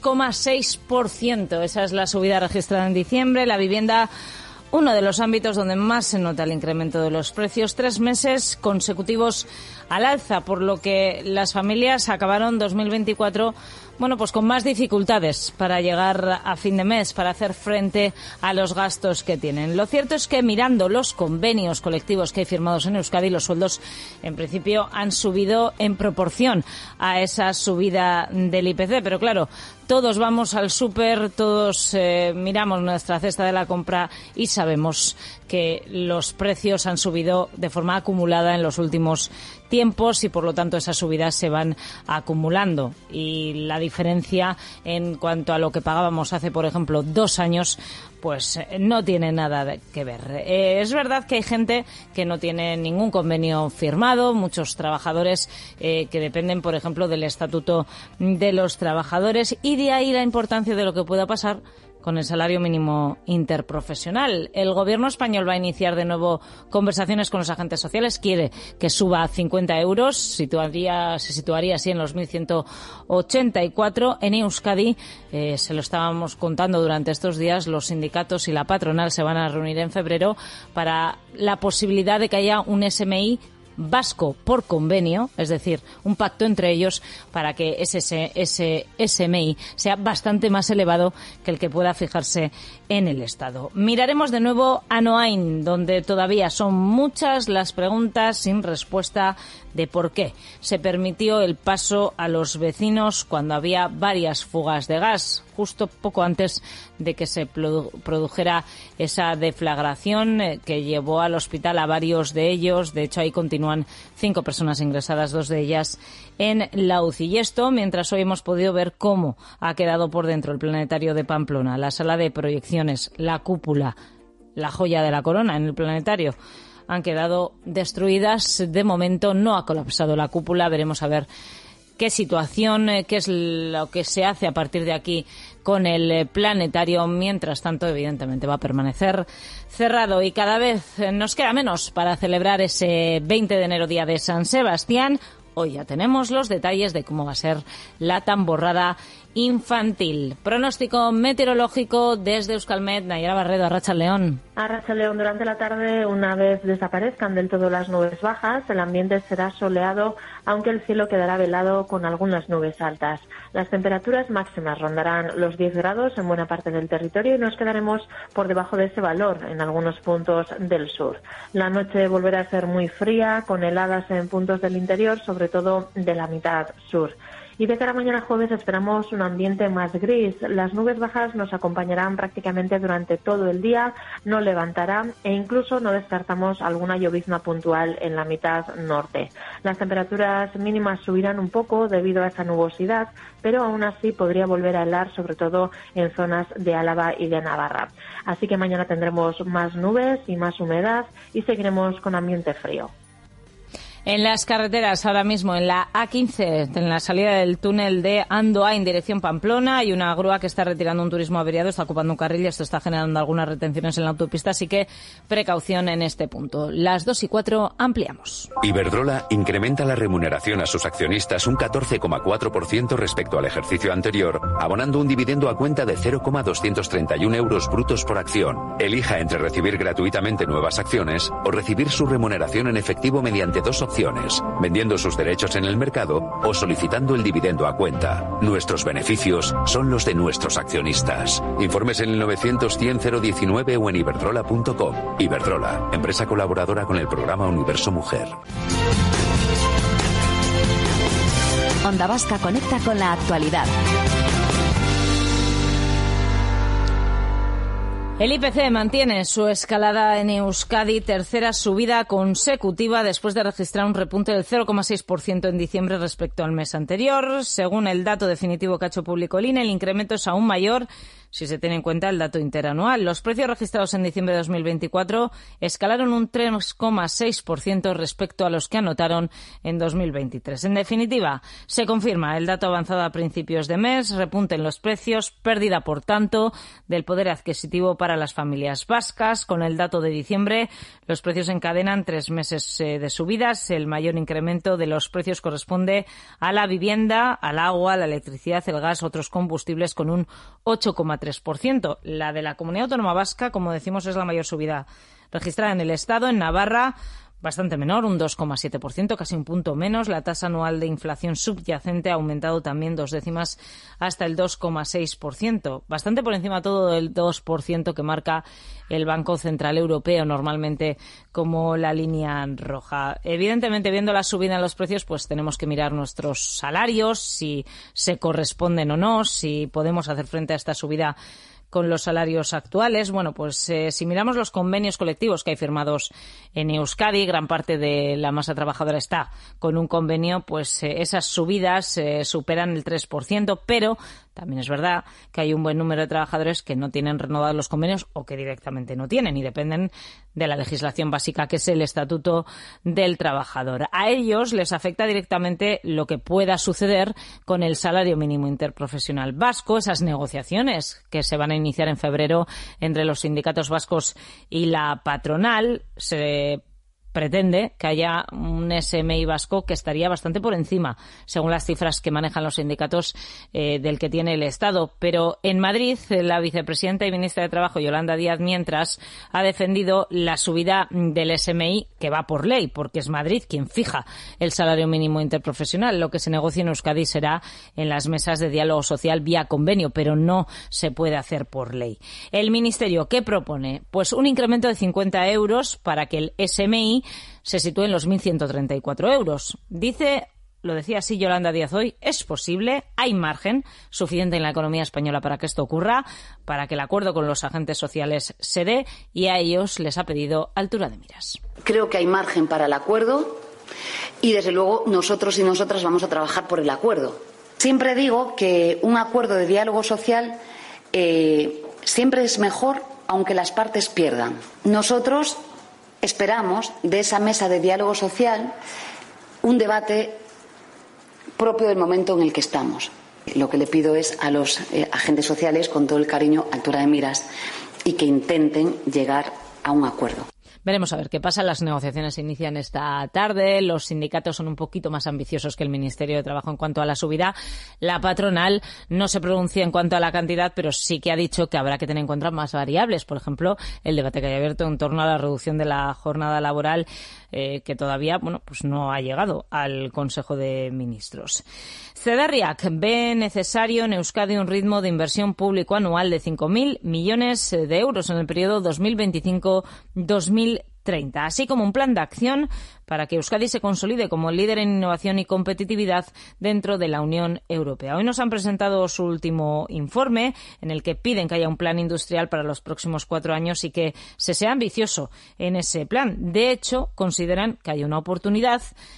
Speaker 11: 3,6%. Esa es la subida registrada en diciembre. La vivienda, uno de los ámbitos donde más se nota el incremento de los precios. 3 meses consecutivos al alza, por lo que las familias acabaron 2024 pues con más dificultades para llegar a fin de mes, para hacer frente a los gastos que tienen. Lo cierto es que mirando los convenios colectivos que hay firmados en Euskadi, los sueldos en principio han subido en proporción a esa subida del IPC, pero claro, todos vamos al súper, todos miramos nuestra cesta de la compra y sabemos que los precios han subido de forma acumulada en los últimos tiempos y por lo tanto esas subidas se van acumulando y la diferencia en cuanto a lo que pagábamos hace, por ejemplo, 2 años, pues no tiene nada que ver. Es verdad que hay gente que no tiene ningún convenio firmado, muchos trabajadores que dependen, por ejemplo, del Estatuto de los Trabajadores y de ahí la importancia de lo que pueda pasar con el salario mínimo interprofesional. El gobierno español va a iniciar de nuevo conversaciones con los agentes sociales. Quiere que suba a 50 euros. Se situaría así en los 1.184. En Euskadi, se lo estábamos contando durante estos días, los sindicatos y la patronal se van a reunir en febrero para la posibilidad de que haya un SMI vasco por convenio, es decir, un pacto entre ellos para que ese SMI sea bastante más elevado que el que pueda fijarse en el Estado. Miraremos de nuevo a Noain, donde todavía son muchas las preguntas sin respuesta de por qué se permitió el paso a los vecinos cuando había varias fugas de gas, justo poco antes de que se produjera esa deflagración que llevó al hospital a varios de ellos. De hecho, ahí continúan 5 personas ingresadas, 2 de ellas en la UCI. Y esto mientras hoy hemos podido ver cómo ha quedado por dentro el planetario de Pamplona, la sala de proyecciones, la cúpula, la joya de la corona en el planetario. Han quedado destruidas. De momento no ha colapsado la cúpula. Veremos a ver qué situación, qué es lo que se hace a partir de aquí con el planetario. Mientras tanto, evidentemente, va a permanecer cerrado y cada vez nos queda menos para celebrar ese 20 de enero, día de San Sebastián. Hoy ya tenemos los detalles de cómo va a ser la tamborrada infantil. Pronóstico meteorológico desde Euskalmet. Nayara Barredo, Arratsaldeon.
Speaker 12: Arratsaldeon, durante la tarde, una vez desaparezcan del todo las nubes bajas, el ambiente será soleado, aunque el cielo quedará velado con algunas nubes altas. Las temperaturas máximas rondarán los 10 grados en buena parte del territorio y nos quedaremos por debajo de ese valor en algunos puntos del sur. La noche volverá a ser muy fría, con heladas en puntos del interior, sobre todo de la mitad sur. Y de cara a mañana jueves esperamos un ambiente más gris. Las nubes bajas nos acompañarán prácticamente durante todo el día, no levantará e incluso no descartamos alguna llovizna puntual en la mitad norte. Las temperaturas mínimas subirán un poco debido a esa nubosidad, pero aún así podría volver a helar, sobre todo en zonas de Álava y de Navarra. Así que mañana tendremos más nubes y más humedad y seguiremos con ambiente frío.
Speaker 11: En las carreteras, ahora mismo en la A15, en la salida del túnel de Andoa en dirección Pamplona, hay una grúa que está retirando un turismo averiado, está ocupando un carril y esto está generando algunas retenciones en la autopista, así que precaución en este punto. Las 2:04 ampliamos.
Speaker 15: Iberdrola incrementa la remuneración a sus accionistas un 14,4% respecto al ejercicio anterior, abonando un dividendo a cuenta de 0,231 euros brutos por acción. Elija entre recibir gratuitamente nuevas acciones o recibir su remuneración en efectivo mediante dos opciones, vendiendo sus derechos en el mercado o solicitando el dividendo a cuenta. Nuestros beneficios son los de nuestros accionistas. Informes en el 900-100-019 o en iberdrola.com. Iberdrola, empresa colaboradora con el programa Universo Mujer.
Speaker 4: Onda Vasca conecta con la actualidad.
Speaker 11: El IPC mantiene su escalada en Euskadi, tercera subida consecutiva después de registrar un repunte del 0,6% en diciembre respecto al mes anterior. Según el dato definitivo que ha hecho público el INE, el incremento es aún mayor si se tiene en cuenta el dato interanual. Los precios registrados en diciembre de 2024 escalaron un 3,6% respecto a los que anotaron en 2023. En definitiva, se confirma el dato avanzado a principios de mes, repunte en los precios, pérdida, por tanto, del poder adquisitivo para las familias vascas. Con el dato de diciembre, los precios encadenan 3 meses de subidas. El mayor incremento de los precios corresponde a la vivienda, al agua, la electricidad, el gas, otros combustibles, con un 8,3%. La de la Comunidad Autónoma Vasca, como decimos, es la mayor subida registrada en el Estado. En Navarra, bastante menor, un 2,7%, casi un punto menos. La tasa anual de inflación subyacente ha aumentado también 2 décimas hasta el 2,6%. Bastante por encima todo del 2% que marca el Banco Central Europeo, normalmente como la línea roja. Evidentemente, viendo la subida en los precios, pues tenemos que mirar nuestros salarios, si se corresponden o no, si podemos hacer frente a esta subida con los salarios actuales. Bueno, pues si miramos los convenios colectivos que hay firmados en Euskadi, gran parte de la masa trabajadora está con un convenio, pues esas subidas superan el 3%, pero también es verdad que hay un buen número de trabajadores que no tienen renovados los convenios o que directamente no tienen y dependen de la legislación básica, que es el Estatuto del Trabajador. A ellos les afecta directamente lo que pueda suceder con el salario mínimo interprofesional vasco, esas negociaciones que se van a iniciar en febrero entre los sindicatos vascos y la patronal. Se pretende que haya un SMI vasco que estaría bastante por encima, según las cifras que manejan los sindicatos, del que tiene el Estado. Pero en Madrid, la vicepresidenta y ministra de Trabajo, Yolanda Díaz, mientras ha defendido la subida del SMI, que va por ley, porque es Madrid quien fija el salario mínimo interprofesional. Lo que se negocie en Euskadi será en las mesas de diálogo social vía convenio, pero no se puede hacer por ley. El Ministerio, ¿qué propone? Pues un incremento de 50 euros para que el SMI se sitúe en los 1.134 euros. Dice, lo decía así Yolanda Díaz hoy, es posible, hay margen suficiente en la economía española para que esto ocurra, para que el acuerdo con los agentes sociales se dé, y a ellos les ha pedido altura de miras.
Speaker 16: Creo que hay margen para el acuerdo y, desde luego, nosotros y nosotras vamos a trabajar por el acuerdo. Siempre digo que un acuerdo de diálogo social siempre es mejor aunque las partes pierdan. Nosotros esperamos de esa mesa de diálogo social un debate propio del momento en el que estamos. Lo que le pido es a los agentes sociales, con todo el cariño, altura de miras, y que intenten llegar a un acuerdo.
Speaker 11: Veremos a ver qué pasa. Las negociaciones se inician esta tarde. Los sindicatos son un poquito más ambiciosos que el Ministerio de Trabajo en cuanto a la subida. La patronal no se pronuncia en cuanto a la cantidad, pero sí que ha dicho que habrá que tener en cuenta más variables. Por ejemplo, el debate que hay abierto en torno a la reducción de la jornada laboral, que todavía, pues no ha llegado al Consejo de Ministros. Cedarriac ve necesario en Euskadi un ritmo de inversión público anual de 5.000 millones de euros en el periodo 2025-2030. 2030, así como un plan de acción para que Euskadi se consolide como líder en innovación y competitividad dentro de la Unión Europea. Hoy nos han presentado su último informe, en el que piden que haya un plan industrial para los próximos 4 años y que se sea ambicioso en ese plan. De hecho, consideran que hay una oportunidad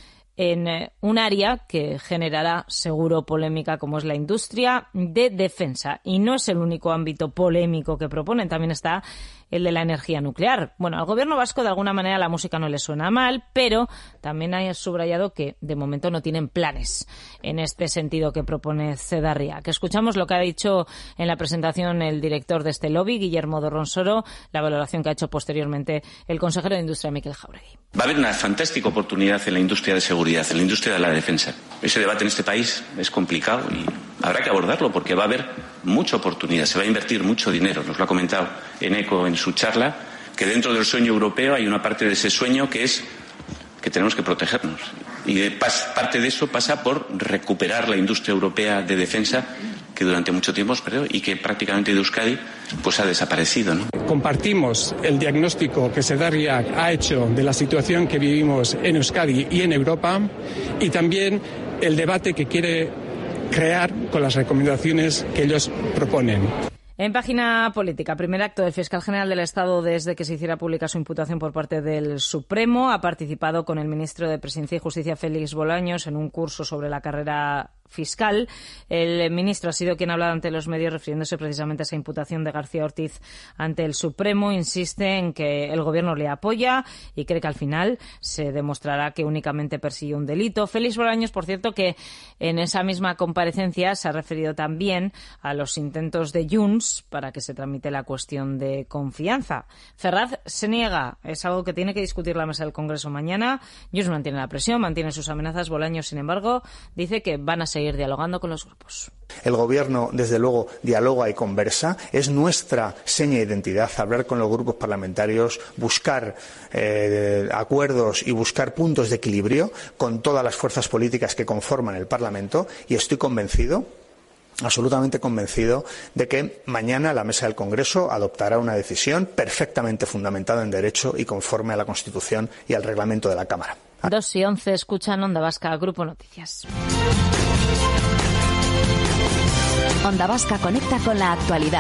Speaker 11: en un área que generará seguro polémica, como es la industria de defensa. Y no es el único ámbito polémico que proponen, también está el de la energía nuclear. Bueno, al gobierno vasco de alguna manera la música no le suena mal, pero también hay subrayado que de momento no tienen planes en este sentido que propone Cedarria. Que escuchamos lo que ha dicho en la presentación el director de este lobby, Guillermo Dorronsoro, la valoración que ha hecho posteriormente el consejero de Industria, Mikel Jauregui.
Speaker 10: Va a haber una fantástica oportunidad en la industria de seguridad, en la industria de la defensa. Ese debate en este país es complicado y habrá que abordarlo porque va a haber mucha oportunidad, se va a invertir mucho dinero. Nos lo ha comentado Eneco en su charla, que dentro del sueño europeo hay una parte de ese sueño que es que tenemos que protegernos. Y parte de eso pasa por recuperar la industria europea de defensa que durante mucho tiempo hemos perdido y que prácticamente de Euskadi pues ha desaparecido, ¿no?
Speaker 14: Compartimos el diagnóstico que Cedarria ha hecho de la situación que vivimos en Euskadi y en Europa y también el debate que quiere crear con las recomendaciones que ellos proponen.
Speaker 11: En página política, primer acto del fiscal general del Estado desde que se hiciera pública su imputación por parte del Supremo. Ha participado con el ministro de Presidencia y Justicia, Félix Bolaños, en un curso sobre la carrera fiscal. El ministro ha sido quien ha hablado ante los medios refiriéndose precisamente a esa imputación de García Ortiz ante el Supremo. Insiste en que el gobierno le apoya y cree que al final se demostrará que únicamente persiguió un delito. Félix Bolaños, por cierto, que en esa misma comparecencia se ha referido también a los intentos de Junts para que se tramite la cuestión de confianza. Ferraz se niega, es algo que tiene que discutir la mesa del Congreso mañana. Junts mantiene la presión, mantiene sus amenazas. Bolaños, sin embargo, dice que van a seguir dialogando con los grupos.
Speaker 17: El Gobierno, desde luego, dialoga y conversa. Es nuestra seña de identidad hablar con los grupos parlamentarios, buscar acuerdos y buscar puntos de equilibrio con todas las fuerzas políticas que conforman el Parlamento, y estoy convencido, absolutamente convencido, de que mañana la mesa del Congreso adoptará una decisión perfectamente fundamentada en derecho y conforme a la Constitución y al reglamento de la Cámara.
Speaker 11: 2:11, escuchan Onda Vasca, Grupo Noticias.
Speaker 4: Onda Vasca conecta con la actualidad.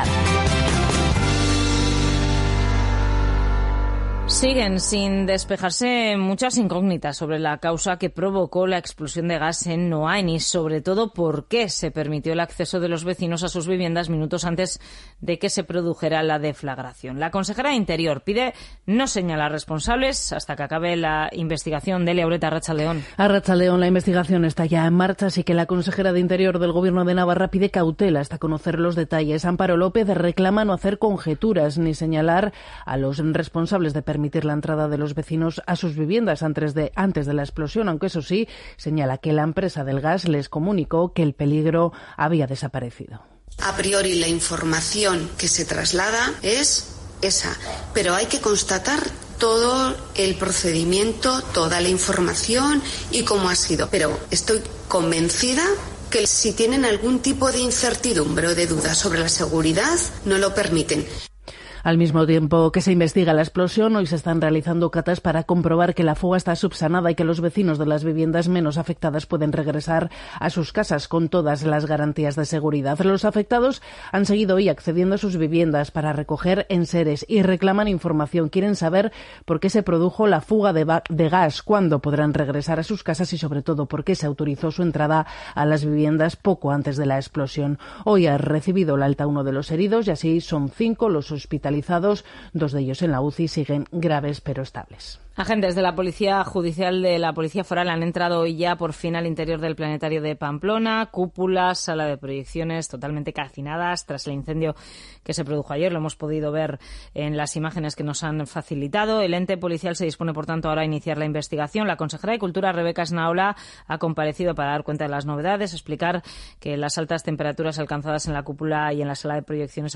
Speaker 11: Siguen sin despejarse muchas incógnitas sobre la causa que provocó la explosión de gas en Noain y sobre todo por qué se permitió el acceso de los vecinos a sus viviendas minutos antes de que se produjera la deflagración. La consejera de Interior pide no señalar responsables hasta que acabe la investigación. Delia Ureta, Arratsaldeon.
Speaker 18: Arratsaldeon, la investigación está ya en marcha, así que la consejera de Interior del Gobierno de Navarra pide cautela hasta conocer los detalles. Amparo López reclama no hacer conjeturas ni señalar a los responsables de permitir la entrada de los vecinos a sus viviendas antes de la explosión, aunque eso sí, señala que la empresa del gas les comunicó que el peligro había desaparecido.
Speaker 19: A priori la información que se traslada es esa, pero hay que constatar todo el procedimiento, toda la información y cómo ha sido. Pero estoy convencida que si tienen algún tipo de incertidumbre o de duda sobre la seguridad, no lo permiten.
Speaker 18: Al mismo tiempo que se investiga la explosión, hoy se están realizando catas para comprobar que la fuga está subsanada y que los vecinos de las viviendas menos afectadas pueden regresar a sus casas con todas las garantías de seguridad. Los afectados han seguido hoy accediendo a sus viviendas para recoger enseres y reclaman información. Quieren saber por qué se produjo la fuga de gas, cuándo podrán regresar a sus casas y, sobre todo, por qué se autorizó su entrada a las viviendas poco antes de la explosión. Hoy ha recibido el alta uno de los heridos y así son 5 los hospitalizados. 2 de ellos en la UCI siguen graves pero estables.
Speaker 11: Agentes de la Policía Judicial de la Policía Foral han entrado hoy ya por fin al interior del planetario de Pamplona. Cúpulas, sala de proyecciones totalmente calcinadas tras el incendio que se produjo ayer. Lo hemos podido ver en las imágenes que nos han facilitado. El ente policial se dispone, por tanto, ahora a iniciar la investigación. La consejera de Cultura, Rebeca Esnaola, ha comparecido para dar cuenta de las novedades, explicar que las altas temperaturas alcanzadas en la cúpula y en la sala de proyecciones hacían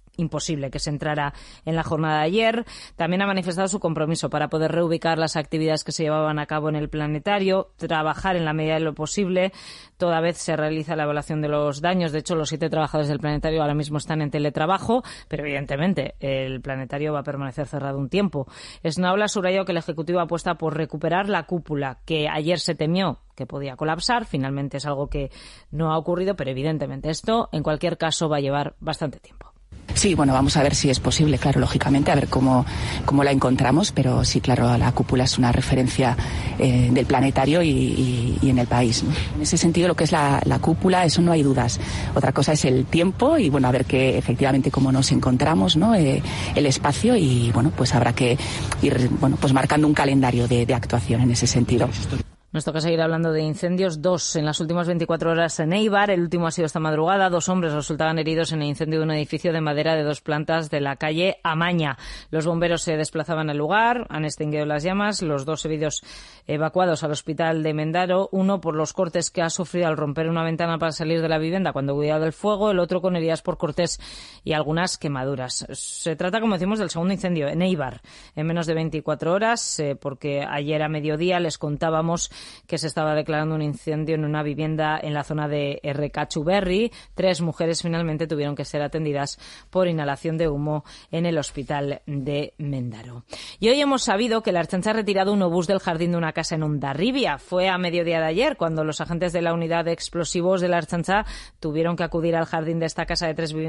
Speaker 11: imposible que se entrara en la jornada de ayer. También ha manifestado su compromiso para poder reubicar las actividades que se llevaban a cabo en el planetario, trabajar en la medida de lo posible. Toda vez se realiza la evaluación de los daños. De hecho, los 7 trabajadores del planetario ahora mismo están en teletrabajo, pero evidentemente el planetario va a permanecer cerrado un tiempo. Snaola subrayó que el Ejecutivo apuesta por recuperar la cúpula, que ayer se temió que podía colapsar. Finalmente es algo que no ha ocurrido, pero evidentemente esto, en cualquier caso, va a llevar bastante tiempo.
Speaker 1: Sí, bueno, vamos a ver si es posible, claro, lógicamente, a ver cómo la encontramos, pero sí, claro, la cúpula es una referencia del planetario y en el país, ¿no? En ese sentido, lo que es la cúpula, eso no hay dudas. Otra cosa es el tiempo y, bueno, a ver que efectivamente cómo nos encontramos, ¿no? El espacio y, bueno, pues habrá que ir, bueno, pues marcando un calendario de actuación en ese sentido.
Speaker 11: Nos toca seguir hablando de incendios. 2 en las últimas 24 horas en Eibar. El último ha sido esta madrugada. 2 hombres resultaban heridos en el incendio de un edificio de madera de 2 plantas de la calle Amaña. Los bomberos se desplazaban al lugar, han extinguido las llamas. Los 2 heridos evacuados al hospital de Mendaro. Uno por los cortes que ha sufrido al romper una ventana para salir de la vivienda cuando huía del fuego. El otro con heridas por cortes y algunas quemaduras. Se trata, como decimos, del segundo incendio en Eibar en menos de 24 horas, porque ayer a mediodía les contábamos que se estaba declarando un incendio en una vivienda en la zona de Errekatxuberri. 3 mujeres finalmente tuvieron que ser atendidas por inhalación de humo en el hospital de Mendaro. Y hoy hemos sabido que la Ertzaintza ha retirado un obús del jardín de una casa en Hondarribia. Fue a mediodía de ayer cuando los agentes de la unidad de explosivos de la Ertzaintza tuvieron que acudir al jardín de esta casa de 3 viviendas